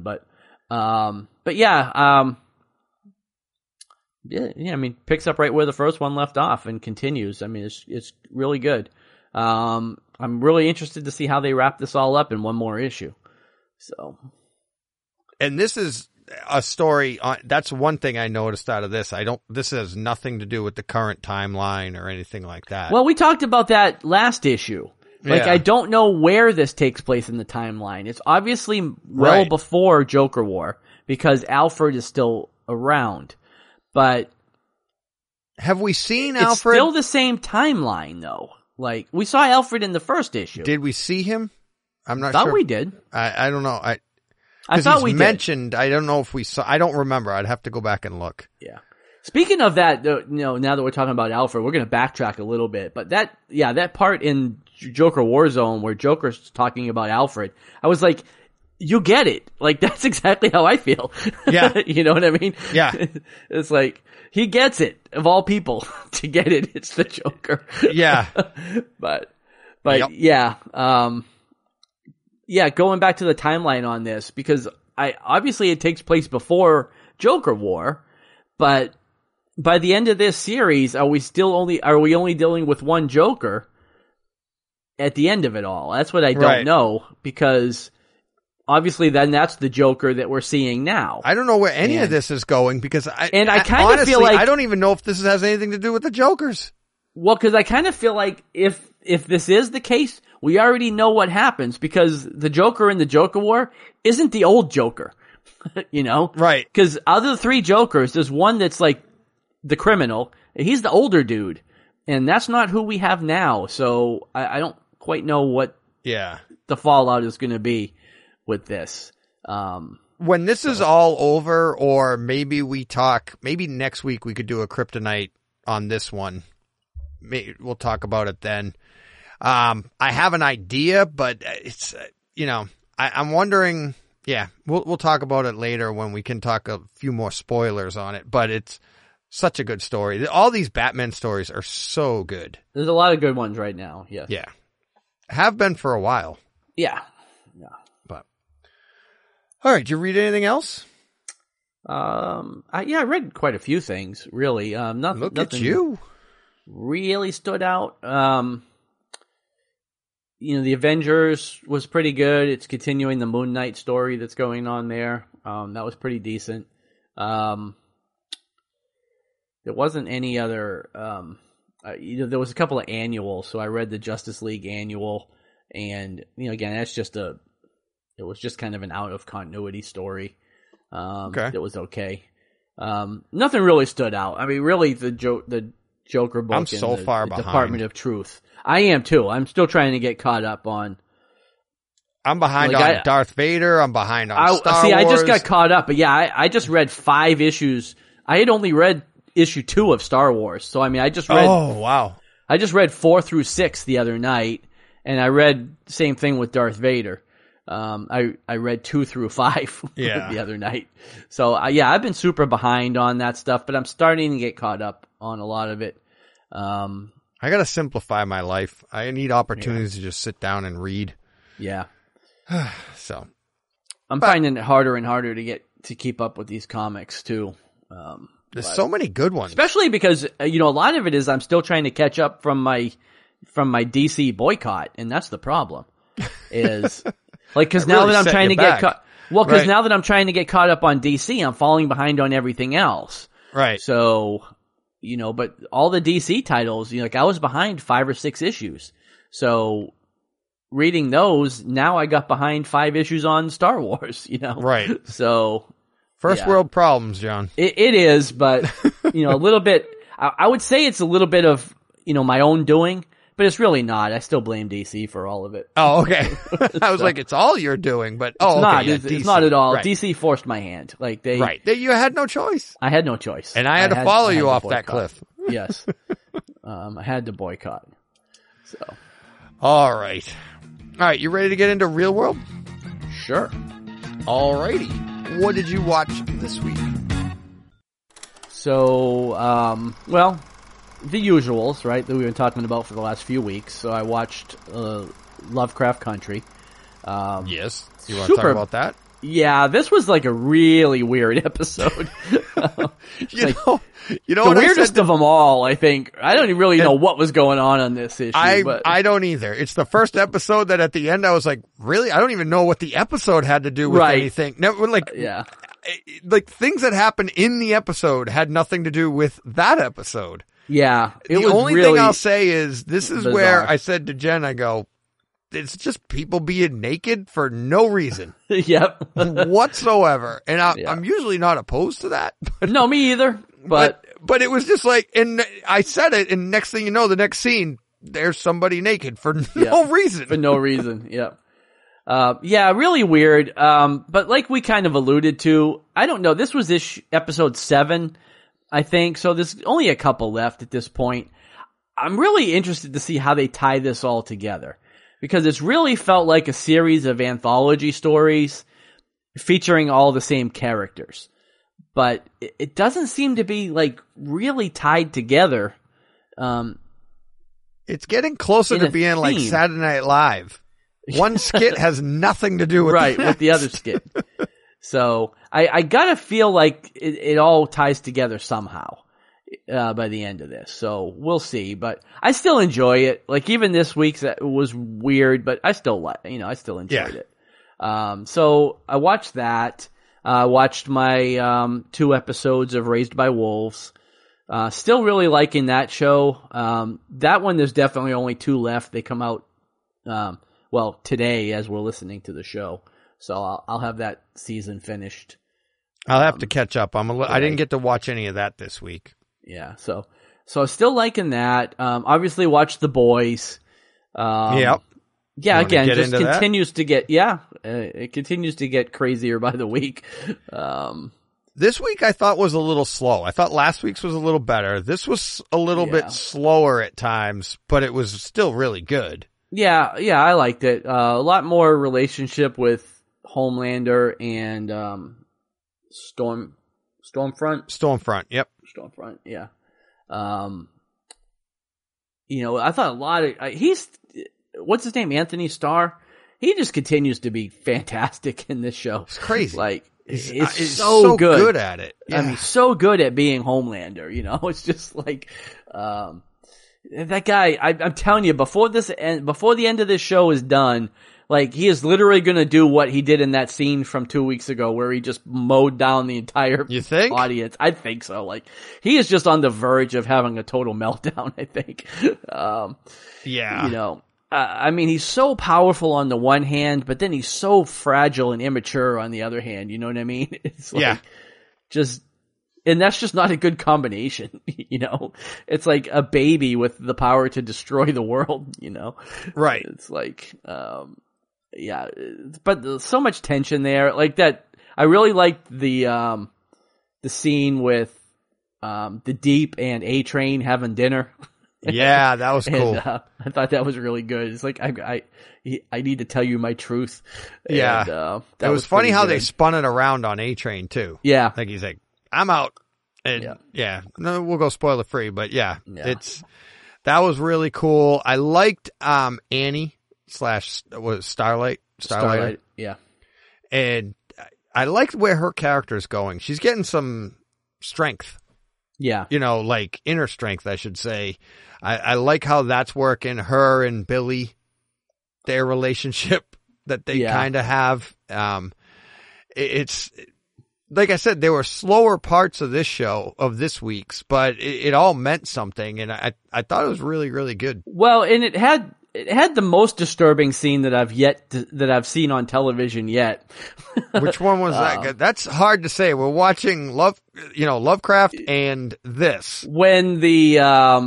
picks up right where the first one left off and continues. I mean, it's really good. I'm really interested to see how they wrap this all up in one more issue. So, and this is a story that's one thing I noticed out of this. This has nothing to do with the current timeline or anything like that. Well, we talked about that last issue. Like, I don't know where this takes place in the timeline. It's obviously well before Joker War because Alfred is still around. But have we seen Alfred? It's still the same timeline though. Like, we saw Alfred in the first issue. Did we see him? I'm not sure. I thought we did. I don't know. I thought we mentioned. I don't know if we saw. I don't remember. I'd have to go back and look. Yeah. Speaking of that, now that we're talking about Alfred, we're going to backtrack a little bit. But that part in Joker Warzone where Joker's talking about Alfred, I was like, you get it. Like, that's exactly how I feel. Yeah. You know what I mean? Yeah. It's like, he gets it, of all people, to get it. It's the Joker. Yeah. But yep. Going back to the timeline on this, because obviously it takes place before Joker War, but by the end of this series, are we only dealing with one Joker at the end of it all? That's what I don't know, because obviously then that's the Joker that we're seeing now. I don't know where any of this is going, because I kind of feel like I don't even know if this has anything to do with the Jokers. Well, because I kind of feel like if this is the case, we already know what happens, because the Joker in the Joker War isn't the old Joker, you know? Right. Because out of the 3 Jokers, there's one that's like the criminal. He's the older dude, and that's not who we have now. So I don't quite know what the fallout is going to be with this. When this is all over, or maybe maybe next week we could do a Kryptonite on this one. We'll talk about it then. I have an idea, but it's, I'm wondering, we'll talk about it later when we can talk a few more spoilers on it, but it's such a good story. All these Batman stories are so good. There's a lot of good ones right now. Yes. Yeah. Have been for a while. Yeah. But All right. Did you read anything else? I read quite a few things, really. Look at you. Really stood out. The Avengers was pretty good. It's continuing the Moon Knight story that's going on there. That was pretty decent. There wasn't any other, there was a couple of annuals. So I read the Justice League annual, and, again, it was just kind of an out of continuity story. Okay. It was okay. Nothing really stood out. I mean, really, the Joker book. I'm so far behind. Department of Truth. I am too. I'm still trying to get caught up on. I'm behind on Darth Vader. I'm behind on Star Wars. I just got caught up, but yeah, I just read 5 issues. I had only read issue 2 of Star Wars, so I mean, I just read. Oh wow! I just read 4 through 6 the other night, and I read same thing with Darth Vader. I read 2 through 5 the other night. So I've been super behind on that stuff, but I'm starting to get caught up on a lot of it. I gotta simplify my life. I need opportunities to just sit down and read. Yeah. So I'm finding it harder and harder to keep up with these comics too. There's so many good ones, especially because a lot of it is I'm still trying to catch up from my DC boycott, and that's the problem. Is like because now that I'm trying to get caught. Well, because now that I'm trying to get caught up on DC, I'm falling behind on everything else. Right. So, but all the DC titles, I was behind 5 or 6 issues. So reading those, now I got behind 5 issues on Star Wars, Right. So. First world problems, John. It is, but, a little bit, I would say it's a little bit of, my own doing, but it's really not. I still blame DC for all of it. Oh, okay. I was like, it's all you're doing, but it's not at all. Right. DC forced my hand. Like you had no choice. I had no choice. And I had to follow you off that cliff. Yes. I had to boycott. So. All right. You ready to get into real world? Sure. All righty. What did you watch this week? So, the usuals, right, that we've been talking about for the last few weeks. So I watched Lovecraft Country. Yes. You want to talk about that? Yeah, this was like a really weird episode. the weirdest of them all, I think. I don't even really know what was going on this issue. I don't either. It's the first episode that at the end I was like, really? I don't even know what the episode had to do with anything. Never, like things that happened in the episode had nothing to do with that episode. Yeah. The only thing I'll say is this is bizarre. Where I said to Jen, I go, it's just people being naked for no reason. Yep. whatsoever. And I'm usually not opposed to that. But, no, me either. But it was just like, and I said it, and next thing you know, the next scene, there's somebody naked for no reason. For no reason. Yep. Really weird. But like we kind of alluded to, I don't know. This was episode 7, I think. So there's only a couple left at this point. I'm really interested to see how they tie this all together, because it's really felt like a series of anthology stories featuring all the same characters. But it doesn't seem to be like really tied together. It's getting closer to being like Saturday Night Live. One skit has nothing to do with with the other skit. So I gotta feel like it all ties together somehow by the end of this. So we'll see. But I still enjoy it. Like even this week's was weird, but I still I still enjoyed it. So I watched that. Watched my 2 episodes of Raised by Wolves. Still really liking that show. That one, there's definitely only 2 left. They come out today as we're listening to the show. So I'll have that season finished. I'll have to catch up. I didn't get to watch any of that this week. Yeah, so still liking that. Obviously watched The Boys. Yep. Yeah, again, just continues to get, it continues to get crazier by the week. This week I thought was a little slow. I thought last week's was a little better. This was a little bit slower at times, but it was still really good. Yeah, I liked it. A lot more relationship with Homelander and, Stormfront. Stormfront, yep. Stormfront, yeah. I thought a lot of, what's his name? Anthony Starr. he just continues to be fantastic in this show. It's crazy. Like, he's so good at it. Yeah. I mean, so good at being Homelander, you know? It's just like, that guy, I'm telling you, before the end of this show is done, like, he is literally gonna do what he did in that scene from 2 weeks ago where he just mowed down the entire audience. I think so. Like, he is just on the verge of having a total meltdown, I think. Yeah. You know, I mean, he's so powerful on the one hand, but then he's so fragile and immature on the other hand, you know what I mean? It's like, and that's just not a good combination, you know? It's like a baby with the power to destroy the world, you know? Right. It's like, yeah, but there's so much tension there. Like that, I really liked the scene with, the Deep and A-Train having dinner. Yeah, that was cool. And, I thought that was really good. It's like, I need to tell you my truth. Yeah. And, it was funny how they spun it around on A-Train too. Yeah. Like he's like, I'm out. And no, we'll go spoiler free, but that was really cool. I liked, Annie / Starlight. Yeah. And I liked where her character's going. She's getting some strength. Yeah. You know, like inner strength, I should say. I like how that's working. Her and Billy, their relationship that they kind of have. It's like I said, there were slower parts of this show, of this week's, but it all meant something. And I thought it was really, really good. Well, and it had the most disturbing scene that I've seen on television yet. Which one was that? That's hard to say. We're watching Lovecraft and this. When the,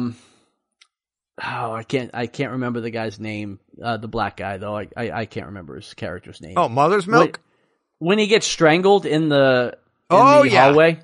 I can't remember the guy's name, the black guy though. I can't remember his character's name. Oh, Mother's Milk? When he gets strangled in the hallway.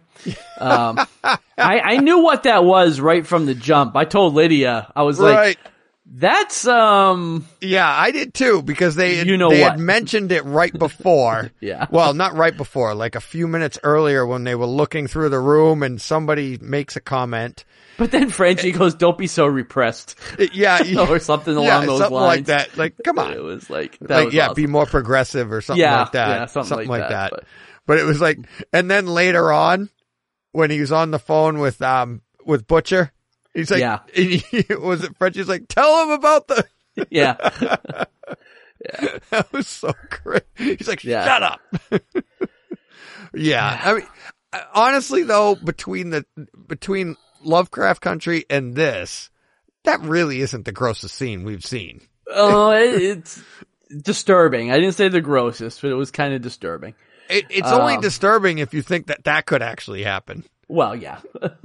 I knew what that was right from the jump. I told Lydia, I was like, that's, yeah, I did too, because they had mentioned it right before. Yeah. Well, not right before, like a few minutes earlier when they were looking through the room and somebody makes a comment. But then Frenchie goes, don't be so repressed. Yeah. Or something along those something lines. like that. Like, come on. It was like, awesome. Be more progressive or something like that. Yeah, something like that. But it was like, and then later on, when he was on the phone with Butcher, he's like, was it Frenchie's like, tell him about the, yeah. That was so great. He's like, shut up. Yeah. I mean, honestly though, between Lovecraft Country and this, that really isn't the grossest scene we've seen. Oh, it's disturbing. I didn't say the grossest, but it was kind of disturbing. It's only disturbing if you think that could actually happen. Well, yeah.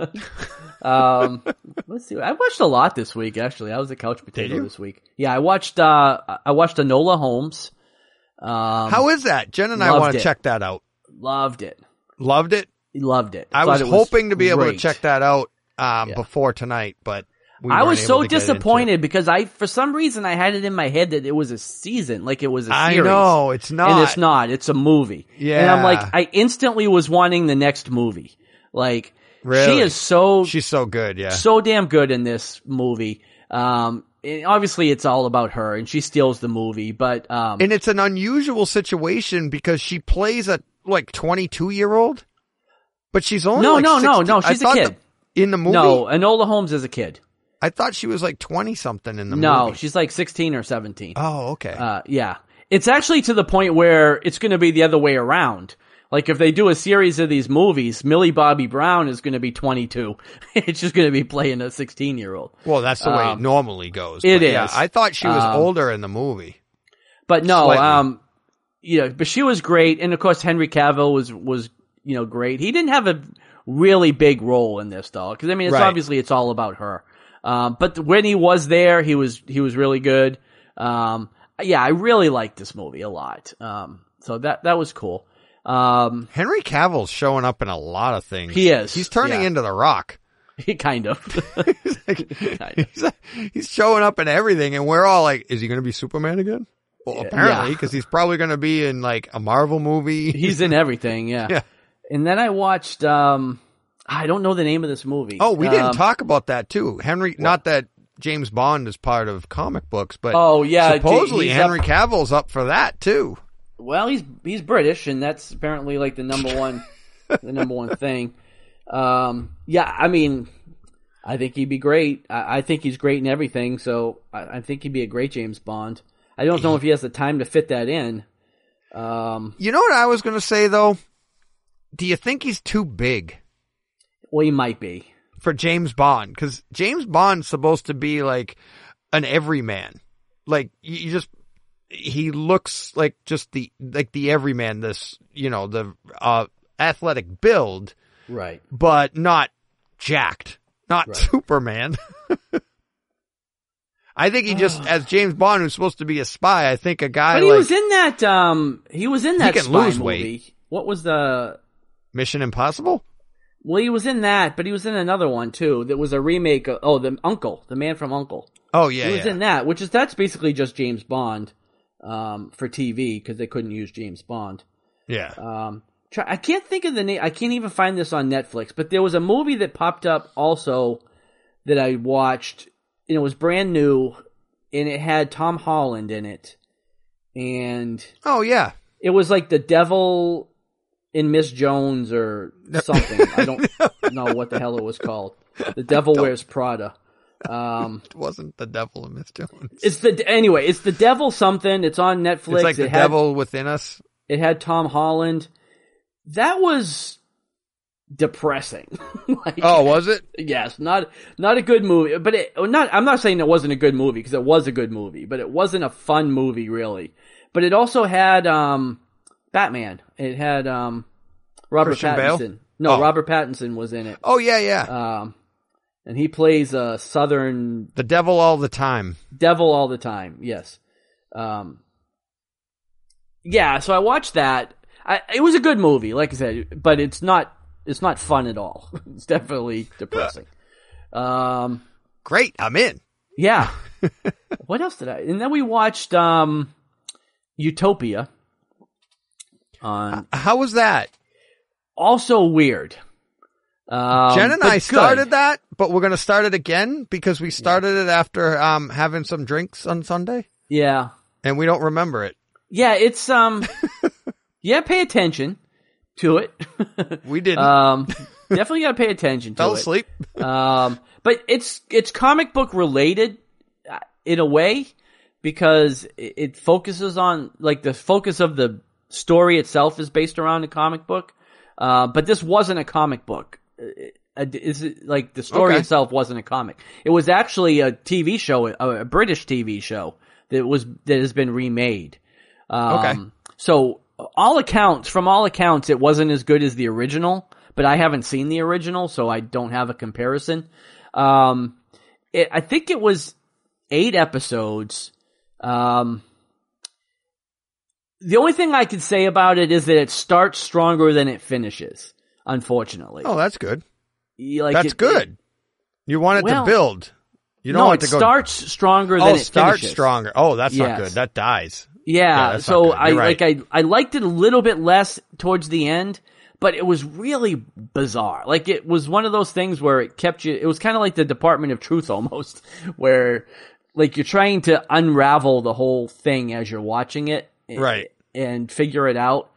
Let's see. I watched a lot this week, actually. I was a couch potato this week. Yeah, I watched Enola Holmes. How is that? Jen and I want to check that out. Loved it. Loved it? Loved it. I was hoping to be able to check that out before tonight, but I was so disappointed because for some reason I had it in my head that it was a season, like it was a series. I know, it's not. And it's not. It's a movie. Yeah. And I'm like, I instantly was wanting the next movie. Like, really? she's so good, yeah. So damn good in this movie. And obviously it's all about her and she steals the movie, but, and it's an unusual situation because she plays a, 22-year-old, but she's only No, she's a kid. In the movie? No, Enola Holmes is a kid. I thought she was 20-something in the movie. No, she's 16 or 17. Oh, okay. Yeah. It's actually to the point where it's going to be the other way around. Like, if they do a series of these movies, Millie Bobby Brown is going to be 22. It's just going to be playing a 16-year-old. Well, that's the way it normally goes. It is. Yeah, I thought she was older in the movie. But no, but she was great. And of course, Henry Cavill was great. He didn't have a really big role in this though. Cause I mean, obviously it's all about her. But when he was there, he was really good. Yeah, I really liked this movie a lot. So that was cool. Henry Cavill's showing up in a lot of things. He is. He's turning into The Rock. He kind of. He's showing up in everything, and we're all like, is he going to be Superman again? Well, apparently, because he's probably going to be in a Marvel movie. He's in everything, yeah. And then I watched, I don't know the name of this movie. Oh, we didn't talk about that too. Henry, not that James Bond is part of comic books, but supposedly Henry Cavill's up for that too. Well, he's British, and that's apparently like the number one thing. I mean, I think he'd be great. I think he's great in everything, so I think he'd be a great James Bond. I don't know if he has the time to fit that in. You know what I was going to say, though? Do you think he's too big? Well, he might be. For James Bond, because James Bond's supposed to be like an everyman. Like, he looks like just the everyman, the athletic build. Right. But not jacked. Not Superman. I think he just, as James Bond, who's supposed to be a spy, I think a guy But he was in that can spy lose movie. weight. What was the... Mission Impossible? Well, he was in that, but he was in another one, too, that was a remake of, the man from Uncle. Oh, yeah, He was in that, that's basically just James Bond, for TV, because they couldn't use James Bond. Yeah. I can't think of the name, I can't even find this on Netflix, but there was a movie that popped up also that I watched, and it was brand new, and it had Tom Holland in it, and... Oh, yeah. It was like The Devil in Miss Jones or something. I don't know what the hell it was called. The Devil Wears Prada. It wasn't The Devil in Miss Jones. It's The Devil something. It's on Netflix. It's like The Devil Within Us. It had Tom Holland. That was depressing. Was it? Yes, not a good movie. But I'm not saying it wasn't a good movie, because it was a good movie, but it wasn't a fun movie really. But it also had Batman. It had Robert Christian Pattinson. Bale? No, Robert Pattinson was in it. Oh, yeah. And he plays a southern... The devil all the time. Devil all the time, yes. So I watched that. It was a good movie, like I said, but it's not fun at all. It's definitely depressing. Great, I'm in. Yeah. What else did I... And then we watched Utopia. How was that? Also weird. Jen and I started that, but we're going to start it again because we started it after having some drinks on Sunday. Yeah. And we don't remember it. Yeah, it's pay attention to it. We didn't. Definitely got to pay attention to it. Fell asleep. But it's comic book related in a way, because it focuses on, like, the focus of the story itself is based around a comic book. But this wasn't a comic book. Like, the story itself wasn't a comic. It was actually a TV show, a British TV show that has been remade. So from all accounts, it wasn't as good as the original, but I haven't seen the original, so I don't have a comparison. I think it was 8 episodes. The only thing I could say about it is that it starts stronger than it finishes, unfortunately. Oh, that's good. That's good. You want it to build. You don't want it to go... starts stronger than it finishes. Starts stronger. Oh, that's not good. That dies. Yeah, so I liked it a little bit less towards the end, but it was really bizarre. Like, it was one of those things where it kept you... It was kind of like the Department of Truth almost, where, like, you're trying to unravel the whole thing as you're watching it. Right. And figure it out.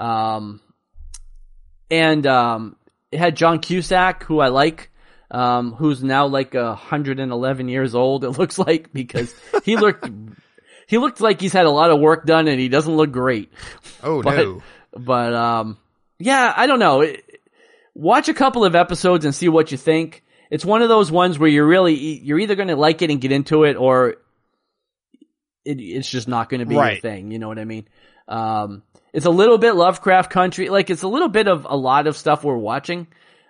It had John Cusack, who I like, who's now like 111 years old, it looks like, because he looked like he's had a lot of work done and he doesn't look great. Oh, no. But, yeah, I don't know. Watch a couple of episodes and see what you think. It's one of those ones where you're either going to like it and get into it, or it's just not going to be your thing. You know what I mean? It's a little bit Lovecraft Country. Like, it's a little bit of a lot of stuff we're watching.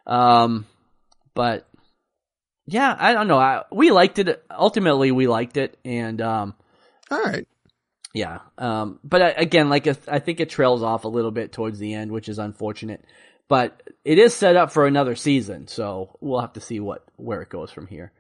But yeah, I don't know. We liked it. Ultimately, we liked it. And, all right. Yeah. But again, I think it trails off a little bit towards the end, which is unfortunate, but it is set up for another season. So we'll have to see where it goes from here.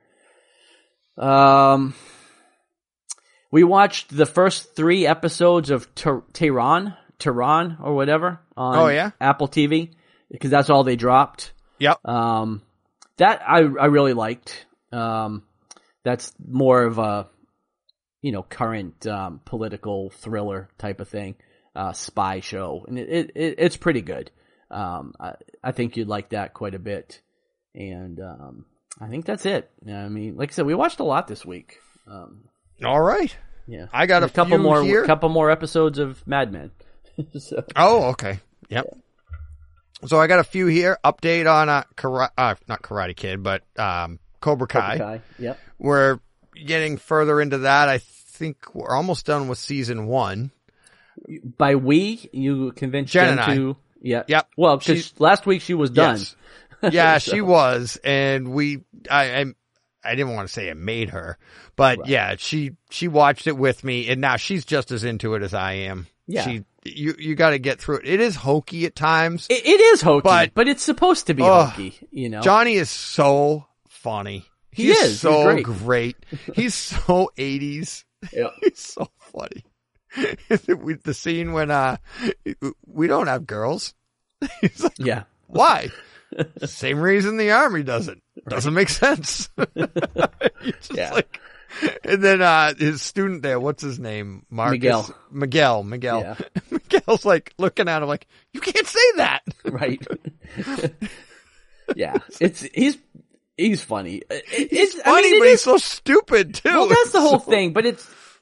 We watched the first 3 episodes of Tehran or whatever on Apple TV, because that's all they dropped. Yep. That I really liked. That's more of a, current political thriller type of thing, spy show, and it's pretty good. I think you'd like that quite a bit, and I think that's it. I mean, like I said, we watched a lot this week. All right. Yeah, I got a couple more here. Couple more episodes of Mad Men. So. Oh, okay. Yep. So I got a few here. Update on not Karate Kid, but Cobra Kai. Cobra Kai. Yep. We're getting further into that. I think we're almost done with season 1. By we, you convinced Jen Jen and to. Yeah. Yep. Well, because last week she was done. Yes. Yeah, So. she was, and I didn't want to say it made her, but Right. yeah, she watched it with me, and now she's just as into it as I am. Yeah. You got to get through it. It is hokey at times. It is hokey, but it's supposed to be Oh, hokey, Johnny is so funny. He He's is. so He's great. He's so 80s. Yeah. He's so funny. The scene when we don't have girls. He's like, Yeah. why? Same reason the Army doesn't. Doesn't make sense. Just Yeah. like, and then his student there, what's his name? Marcus. Miguel. Yeah. Miguel's like looking at him like, you can't say that. Right. Yeah. He's funny. He's funny, but he's so stupid too. Well, that's the whole thing, but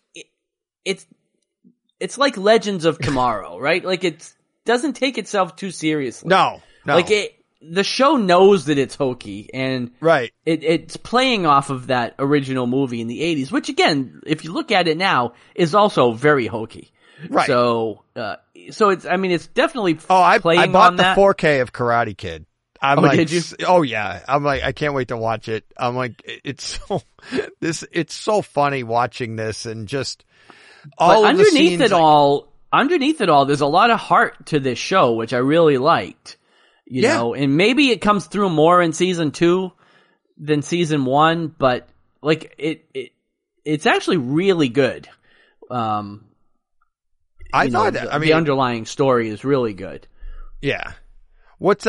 it's like Legends of Tomorrow, right? Like it doesn't take itself too seriously. No. Like the show knows that it's hokey, and right. It's playing off of that original movie in the 80s, which again, if you look at it now, is also very hokey. Right. So it's definitely playing I bought on the that. 4K of Karate Kid. I'm like, did you? Oh yeah. I'm like, I can't wait to watch it. I'm like, it's so funny watching this, and just all But of the scenes, underneath it all, there's a lot of heart to this show, which I really liked. You know, and maybe it comes through more in season 2 than season 1, but like it's actually really good. I thought the underlying story is really good. Yeah. What's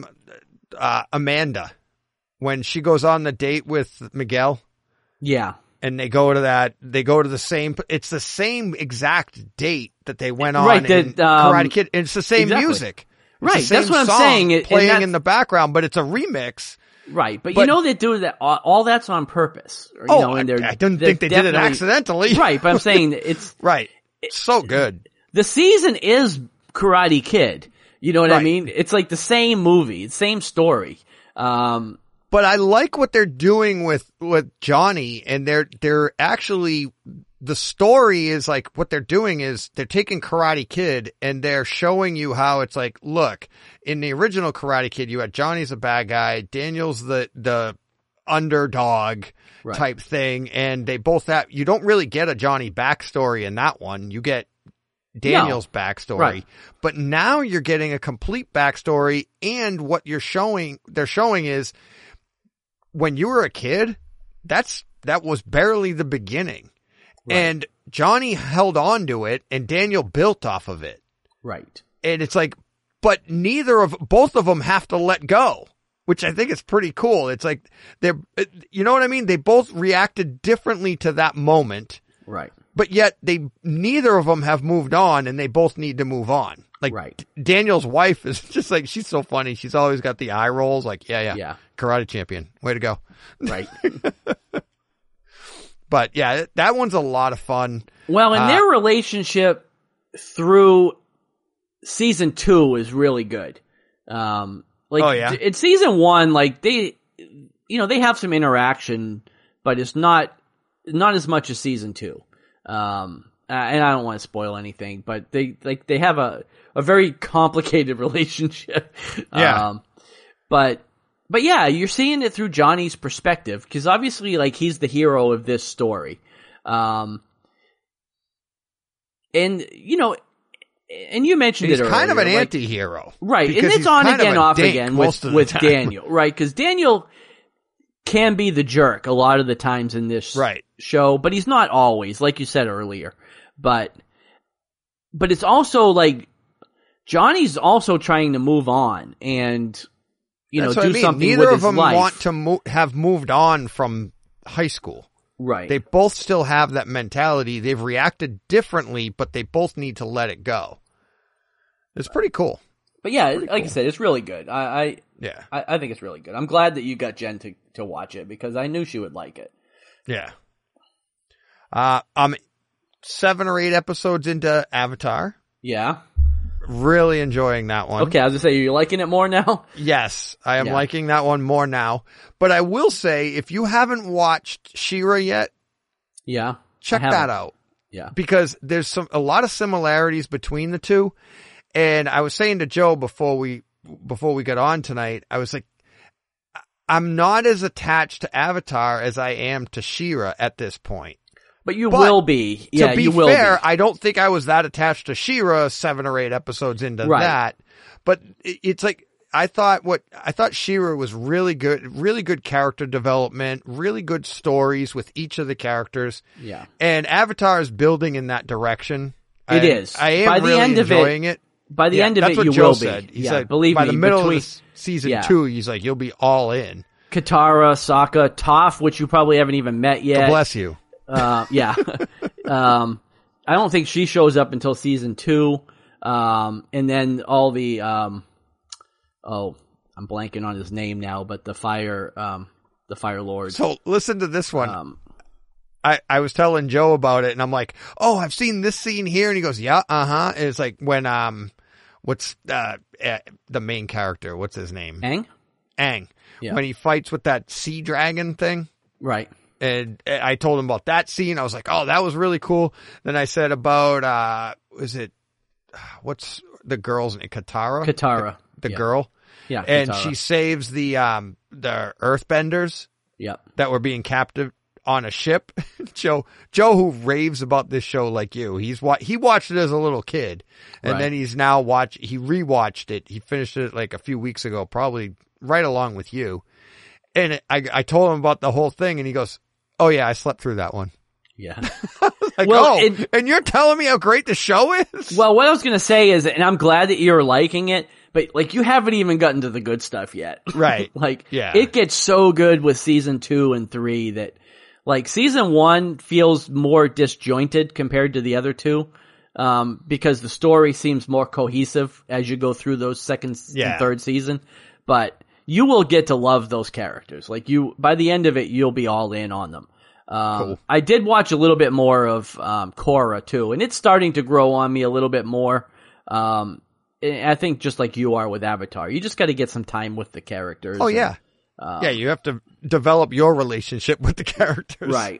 Amanda when she goes on the date with Miguel? Yeah. And they go to the same, it's the same exact date that they went on right, in Karate Kid. It's the same music. Right, that's what I'm saying. Playing in the background, but it's a remix. Right, but you know they do that. All that's on purpose. I don't think they did it accidentally. Right, but I'm saying it's right. It's so good. The season is Karate Kid. You know what I mean? It's like the same movie, same story. But I like what they're doing with Johnny, and they're actually. The story is like, what they're doing is they're taking Karate Kid and they're showing you how it's like, look, in the original Karate Kid, you had Johnny's a bad guy, Daniel's the underdog type thing. And they both have, you don't really get a Johnny backstory in that one. You get Daniel's backstory, right. But now you're getting a complete backstory. And what they're showing is when you were a kid, that was barely the beginning. Right. And Johnny held on to it, and Daniel built off of it. Right. And it's like, but both of them have to let go, which I think is pretty cool. It's like you know what I mean? They both reacted differently to that moment. Right. But yet neither of them have moved on, and they both need to move on. Like, right. Daniel's wife is just like, she's so funny. She's always got the eye rolls. Like, yeah. Karate champion. Way to go. Right. But yeah, that one's a lot of fun. Well, and their relationship through season 2 is really good. In season 1, like they have some interaction, but it's not as much as season 2. And I don't want to spoil anything, but they have a very complicated relationship. Yeah. But yeah, you're seeing it through Johnny's perspective, because obviously, like, he's the hero of this story. And you mentioned he's it earlier. He's kind of an anti-hero. Right, and it's on again, off again with Daniel, right? Because Daniel can be the jerk a lot of the times in this show, but he's not always, like you said earlier. But it's also like, Johnny's also trying to move on and... do something Neither with of his them life. want to have moved on from high school. Right. They both still have that mentality. They've reacted differently, but they both need to let it go. It's pretty cool. But yeah, like I said, it's really good. I think it's really good. I'm glad that you got Jen to watch it because I knew she would like it. Yeah. I'm 7 or 8 episodes into Avatar. Yeah. Really enjoying that one. Okay, I was gonna say, are you liking it more now? Yes, I am liking that one more now. But I will say, if you haven't watched She-Ra yet, check that out. Yeah. Because there's a lot of similarities between the two. And I was saying to Joe before we got on tonight, I was like, I'm not as attached to Avatar as I am to She-Ra at this point. But you will be. Yeah, to be fair, I don't think I was that attached to She-Ra 7 or 8 episodes into that. But it's like, I thought She-Ra was really good character development, really good stories with each of the characters. Yeah. And Avatar is building in that direction. It is. I am really enjoying it. By the end of it, you Joe will said. be. He said, believe by me. the middle of season 2, he's like, you'll be all in. Katara, Sokka, Toph, which you probably haven't even met yet. God bless you. Yeah. I don't think she shows up until season 2. And then all the, I'm blanking on his name now, but the Fire Lord. So listen to this one. I was telling Joe about it and I'm like, oh, I've seen this scene here. And he goes, yeah, And it's like when, what's, the main character? What's his name? Aang. Yeah. When he fights with that sea dragon thing. Right. And I told him about that scene. I was like, oh, that was really cool. Then I said about, what's the girl's name? Katara? The girl. Yeah. And Katara. she saves the earthbenders. Yep. That were being captive on a ship. Joe, who raves about this show like you, he watched it as a little kid. And then he's now he rewatched it. He finished it like a few weeks ago, probably right along with you. And I told him about the whole thing and he goes, oh yeah, I slept through that one. Yeah. Like, and you're telling me how great the show is? Well, what I was going to say is, and I'm glad that you're liking it, but like you haven't even gotten to the good stuff yet. Right. It gets so good with season 2 and 3 that like season 1 feels more disjointed compared to the other two. Because the story seems more cohesive as you go through those second and third season, but you will get to love those characters. Like by the end of it, you'll be all in on them. Cool. I did watch a little bit more of, Korra too, and it's starting to grow on me a little bit more. I think just like you are with Avatar, you just got to get some time with the characters. Oh yeah. You have to develop your relationship with the characters. Right.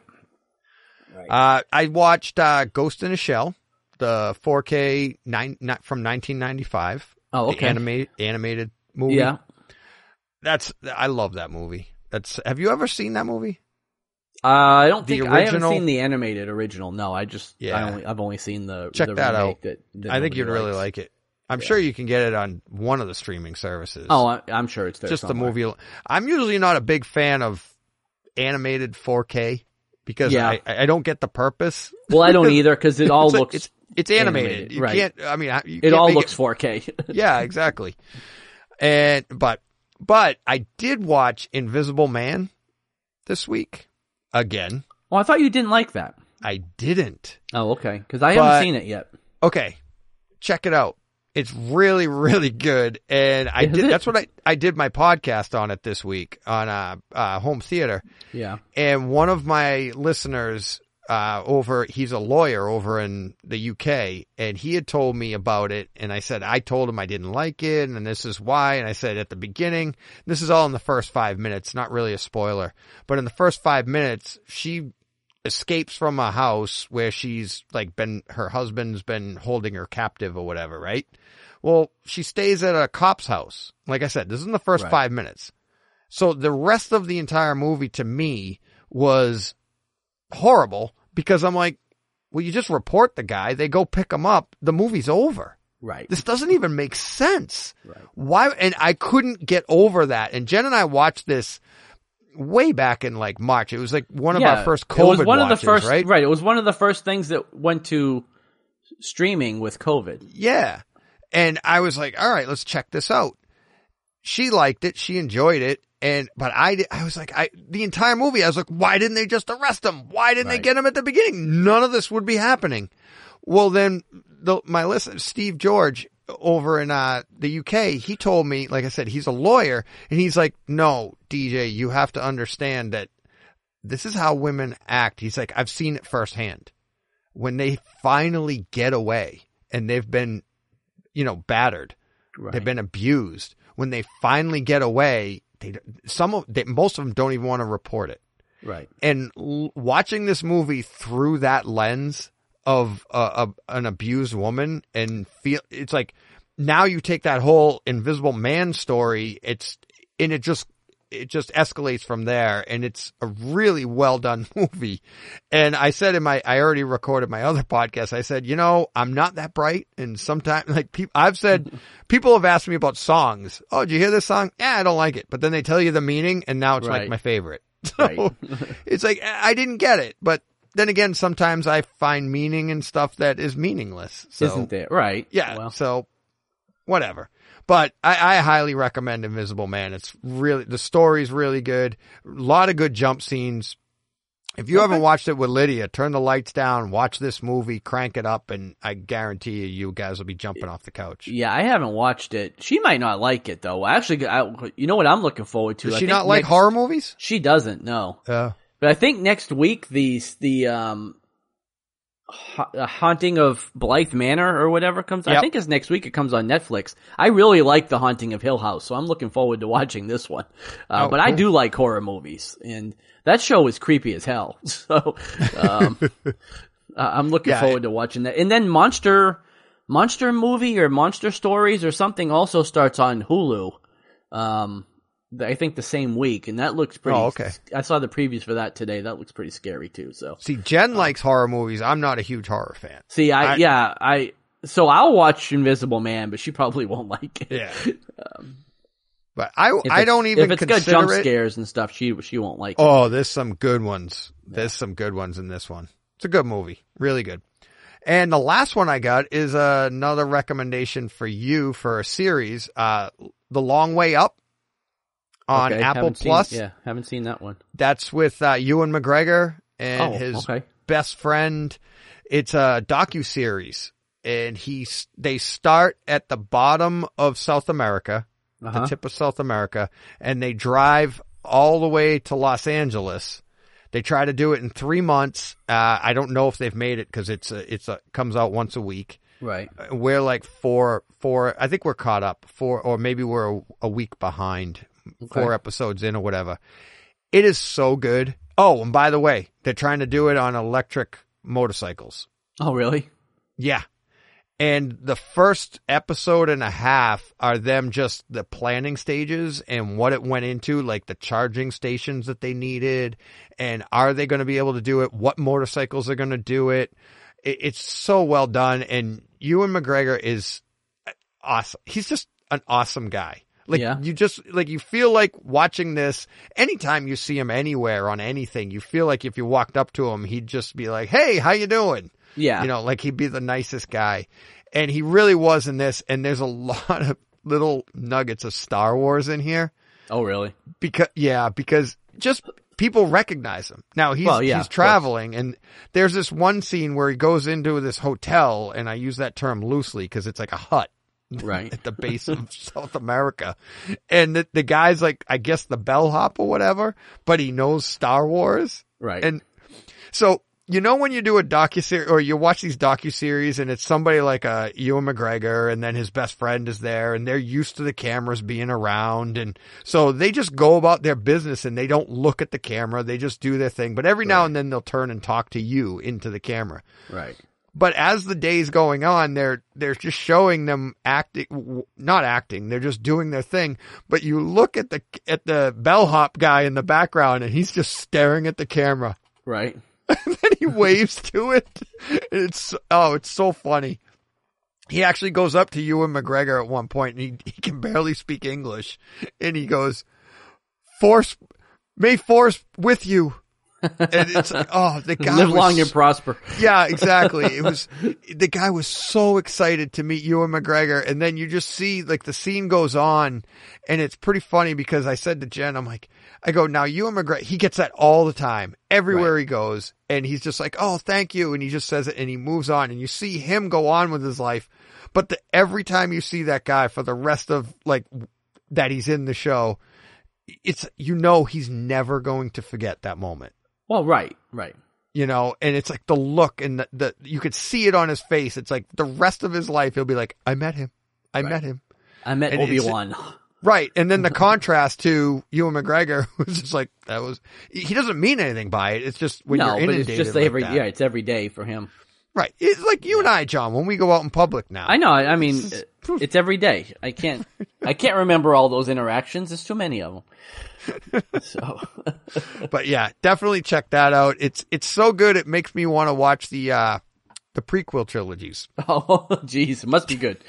I watched, Ghost in a Shell, the 4K from 1995. Oh, okay. The animated movie. Yeah. I love that movie. Have you ever seen that movie? I don't think I haven't seen the animated original. No, I've only seen the Check the that out. That I think you'd really like it. I'm sure you can get it on one of the streaming services. Oh, I'm sure it's there. Just somewhere. the movie. I'm usually not a big fan of animated 4K because I don't get the purpose. Well, I don't either because it all looks it's animated. You right. can't. I mean, it all looks 4K. Yeah, exactly. But I did watch Invisible Man this week again. Well, I thought you didn't like that. I didn't. Oh, okay. Because I haven't seen it yet. Okay, check it out. It's really, really good. And that's what I did my podcast on it this week on home theater. Yeah. And one of my listeners he's a lawyer over in the UK, and he had told me about it, and I told him I didn't like it, and this is why, and I said at the beginning, this is all in the first 5 minutes, not really a spoiler, but in the first 5 minutes, she escapes from a house where she's like her husband's been holding her captive or whatever, right? Well, she stays at a cop's house. Like I said, this is in the first 5 minutes. So the rest of the entire movie to me was horrible because I'm like, well, you just report the guy, they go pick him up, the movie's over. Right. This doesn't even make sense. Right. Why? And I couldn't get over that. And Jen and I watched this way back in like March. It was like one of our first COVID it was one watches, of the first, right? Right. It was one of the first things that went to streaming with COVID. Yeah. And I was like, all right, let's check this out. she liked it. She enjoyed it. But I was like, the entire movie, I was like, why didn't they just arrest him? Why didn't they get him at the beginning? None of this would be happening. Well, then my listener, Steve George over in, the UK, he told me, like I said, he's a lawyer, and he's like, no, DJ, you have to understand that this is how women act. He's like, I've seen it firsthand. When they finally get away and they've been, battered, they've been abused. When they finally get away, most of them don't even want to report it. Right. And watching this movie through that lens of an abused woman and it's like, now you take that whole Invisible Man story, it just escalates from there, and it's a really well done movie. And I said I already recorded my other podcast. I said, I'm not that bright, and sometimes people have asked me about songs. Oh, did you hear this song? Yeah, I don't like it. But then they tell you the meaning, and now it's like my favorite. So it's like, I didn't get it, but then again, sometimes I find meaning in stuff that is meaningless. So, isn't there? Right. Yeah. Well. So whatever. But I highly recommend Invisible Man. It's really, the story's really good. A lot of good jump scenes. If you haven't watched it with Lydia, turn the lights down, watch this movie, crank it up, and I guarantee you guys will be jumping off the couch. Yeah, I haven't watched it. She might not like it, though. Actually, you know what I'm looking forward to? Does she not like horror movies? She doesn't, no. But I think next week, the Haunting of Blythe Manor or whatever comes. Yep. I think it's next week. It comes on Netflix. I really like The Haunting of Hill House, so I'm looking forward to watching this one. But cool. I do like horror movies, and that show is creepy as hell. So I'm looking forward to watching that. And then Monster Movie or Monster Stories or something also starts on Hulu. I think the same week, and that looks pretty. Oh, okay. I saw the previews for that today. That looks pretty scary too. So see, Jen likes horror movies. I'm not a huge horror fan. See, so I'll watch Invisible Man, but she probably won't like it. Yeah. But I don't even if it's got jump scares and stuff, she won't like it. Oh, there's some good ones. There's some good ones in this one. It's a good movie, really good. And the last one I got is another recommendation for you for a series, The Long Way Up. On Apple Plus. Haven't seen that one. That's with Ewan McGregor and his best friend. It's a docuseries, and they start at the bottom of South America, the tip of South America, and they drive all the way to Los Angeles. They try to do it in 3 months. I don't know if they've made it because it comes out once a week. Right. We're like four. I think we're caught up or maybe we're a week behind. 4 episodes in or whatever. It is so good. Oh, and by the way, they're trying to do it on electric motorcycles. Oh, really? Yeah. And the first episode and a half are them just the planning stages and what it went into, like the charging stations that they needed. And are they going to be able to do it? What motorcycles are going to do it? It's so well done. And Ewan McGregor is awesome. He's just an awesome guy. You feel like watching this anytime you see him anywhere on anything, you feel like if you walked up to him, he'd just be like, hey, how you doing? Yeah. Like he'd be the nicest guy. And he really was in this. And there's a lot of little nuggets of Star Wars in here. Oh, really? Because just people recognize him. Now he's traveling, and there's this one scene where he goes into this hotel, and I use that term loosely because it's like a hut. Right. At the base of South America. And the guy's like, I guess the bellhop or whatever, but he knows Star Wars. Right. And so, when you do a docuseries or you watch these docuseries and it's somebody like Ewan McGregor and then his best friend is there and they're used to the cameras being around. And so they just go about their business and they don't look at the camera. They just do their thing. But every now and then they'll turn and talk to you into the camera. Right. But as the day's going on, they're just showing them not acting. They're just doing their thing. But you look at the bellhop guy in the background, and he's just staring at the camera. Right. And then he waves to it. It's so funny. He actually goes up to Ewan McGregor at one point, and he can barely speak English, and he goes, "May force with you." And it's like, oh, the guy live long and prosper. Yeah, exactly. The guy was so excited to meet Ewan McGregor, and then you just see like the scene goes on, and it's pretty funny because I said to Jen, I go, now Ewan McGregor, he gets that all the time, everywhere he goes, and he's just like, oh, thank you, and he just says it, and he moves on, and you see him go on with his life, but every time you see that guy for the rest of like that he's in the show, it's, he's never going to forget that moment. Well, right. And it's like the look and the you could see it on his face. It's like the rest of his life, he'll be like, I met him. I met Obi-Wan. Right. And then the contrast to Ewan McGregor, who's just like, he doesn't mean anything by it. It's just when you're inundated. It's just it's every day for him. Right. It's like you and I, John, when we go out in public now. I know. I mean, it's every day. I can't remember all those interactions. There's too many of them. So, but yeah, definitely check that out. It's so good. It makes me want to watch the prequel trilogies. Oh, geez. It must be good.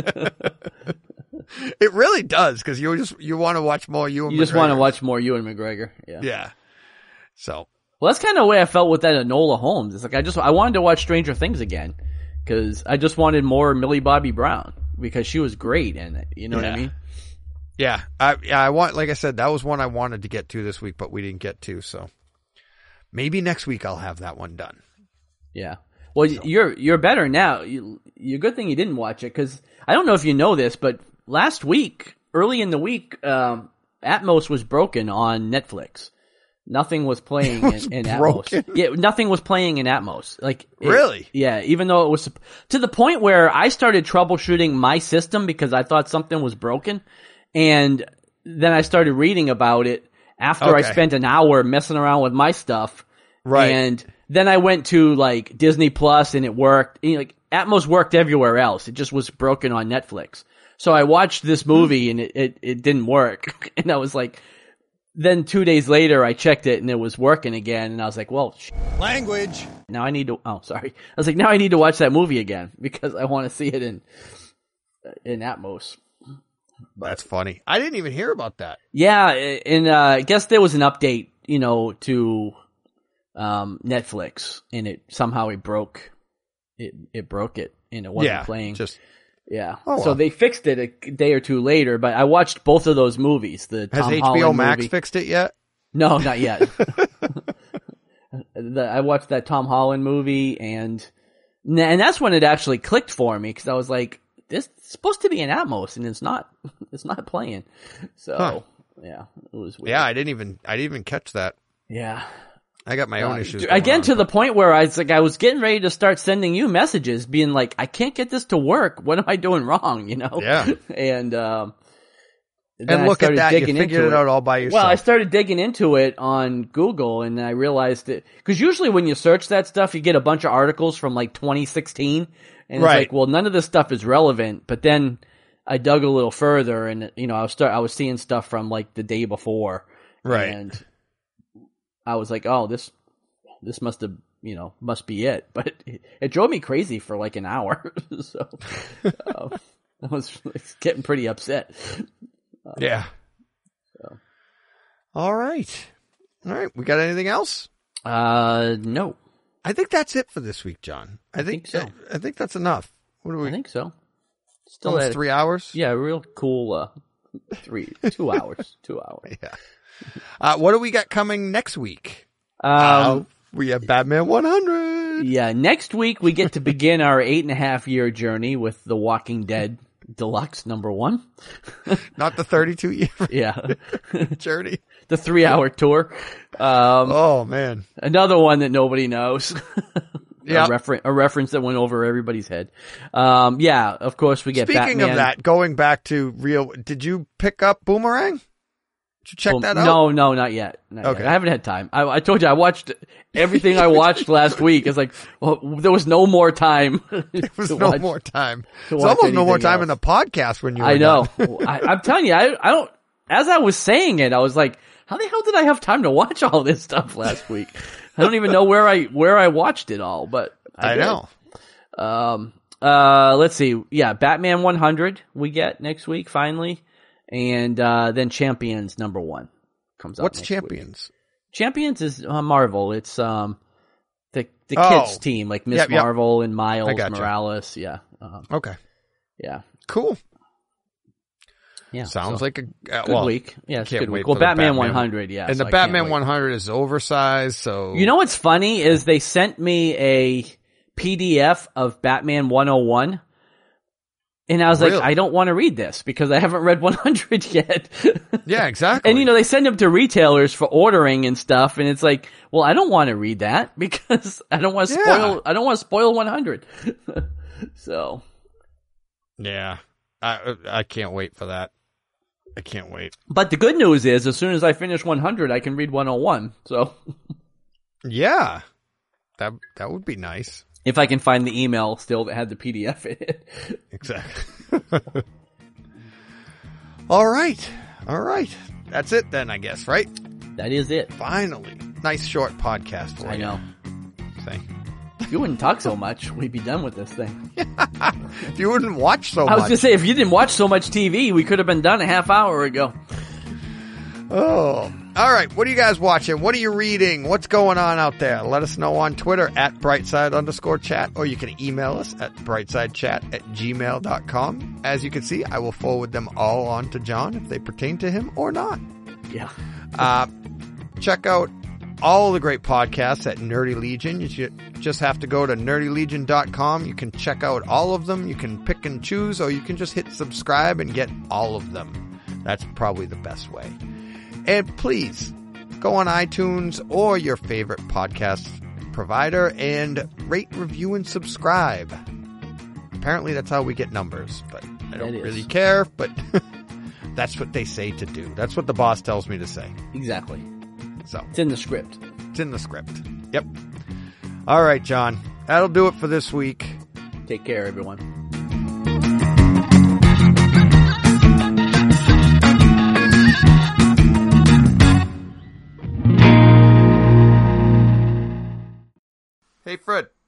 It really does. Cause you want to watch more Ewan McGregor. You just want to watch more Ewan McGregor. Yeah. Yeah. So. Well, that's kind of the way I felt with that Enola Holmes. It's like I wanted to watch Stranger Things again because I just wanted more Millie Bobby Brown because she was great in it. You know what I mean? Yeah. Like I said, that was one I wanted to get to this week, but we didn't get to. So maybe next week I'll have that one done. Yeah. Well, you're better now. You're good thing you didn't watch it because I don't know if you know this, but last week, early in the week, Atmos was broken on Netflix. Nothing was playing in Atmos. Yeah, nothing was playing in Atmos. Really? Yeah, even though it was to the point where I started troubleshooting my system because I thought something was broken. And then I started reading about it after I spent an hour messing around with my stuff. Right. And then I went to like Disney Plus and it worked. Like Atmos worked everywhere else. It just was broken on Netflix. So I watched this movie and it didn't work. And I was like, then 2 days later I checked it and it was working again. And I was like, well, language. Now I need to, I was like, now I need to watch that movie again because I want to see it in Atmos. That's funny. I didn't even hear about that. Yeah, and I guess there was an update, to Netflix, and it broke it, and it wasn't playing. So they fixed it a day or two later. But I watched both of those movies. Has HBO Max fixed it yet? No, not yet. I watched that Tom Holland movie, and that's when it actually clicked for me because I was like, this is supposed to be in Atmos and it's not playing. So it was weird. Yeah, I didn't even catch that. Yeah. I got my own issues. Again, to the point where I was getting ready to start sending you messages being like, I can't get this to work. What am I doing wrong? Yeah. And look at that. You figured it out all by yourself. Well, I started digging into it on Google and I realized that, cause usually when you search that stuff, you get a bunch of articles from like 2016. And it's like, well, none of this stuff is relevant. But then I dug a little further, and I was seeing stuff from like the day before, and I was like, oh, this must be it. But it drove me crazy for like an hour, so I was getting pretty upset. Yeah. So. All right. We got anything else? No. I think that's it for this week, John. I think so. I think that's enough. What do we? I think so. Still almost 3 hours? Yeah, real cool. 2 hours. 2 hours. Yeah. What do we got coming next week? We have Batman 100. Yeah, next week we get to begin our 8.5-year journey with The Walking Dead Deluxe #1. Not the 32-year journey. The 3-hour tour. Oh man. Another one that nobody knows. Yeah. A reference that went over everybody's head. Of course we get Speaking Batman. of that, going back to did you pick up Boomerang? Did you check that out? No, not yet. Okay. I haven't had time. I told you I watched everything I watched last week. It's like, well, there was no more time. There was no more time. There's almost no more time in the podcast when you were I know. done. I'm telling you, I don't, as I was saying it, I was like, how the hell did I have time to watch all this stuff last week? I don't even know where I watched it all, but I know. Let's see. Yeah, Batman 100 we get next week finally. And then Champions #1 comes out. What's Champions? Champions is Marvel. It's the kids team, like Miss Marvel and Miles Morales. Yeah. Okay. Yeah. Cool. Yeah. Sounds like a good week. Yeah, it's a good week. Well, Batman 100, yeah. And so the Batman 100 is oversized, so... You know what's funny is they sent me a PDF of Batman 101, and I was like, I don't want to read this because I haven't read 100 yet. Yeah, exactly. And, they send them to retailers for ordering and stuff, and it's like, well, I don't want to read that because I don't want to spoil. I don't want to spoil 100. So, yeah, I can't wait for that. I can't wait. But the good news is, as soon as I finish 100, I can read 101. So, yeah, that would be nice if I can find the email still that had the PDF in it. Exactly. All right. That's it then, I guess, right? That is it. Finally. Nice short podcast for you. I know. Thing. If you wouldn't talk so much, we'd be done with this thing. If you wouldn't watch so much. I was going to say, if you didn't watch so much TV, we could have been done a half hour ago. Oh. All right. What are you guys watching? What are you reading? What's going on out there? Let us know on Twitter at brightside_chat, or you can email us at brightsidechat@gmail.com. As you can see, I will forward them all on to John if they pertain to him or not. Yeah. Check out all the great podcasts at Nerdy Legion. You just have to go to nerdylegion.com. You can check out all of them. You can pick and choose, or you can just hit subscribe and get all of them. That's probably the best way. And please go on iTunes or your favorite podcast provider and rate, review, and subscribe. Apparently that's how we get numbers, but I don't really care, but that's what they say to do. That's what the boss tells me to say. Exactly. So it's in the script. It's in the script. Yep. All right, John. That'll do it for this week. Take care, everyone. Hey, Fred.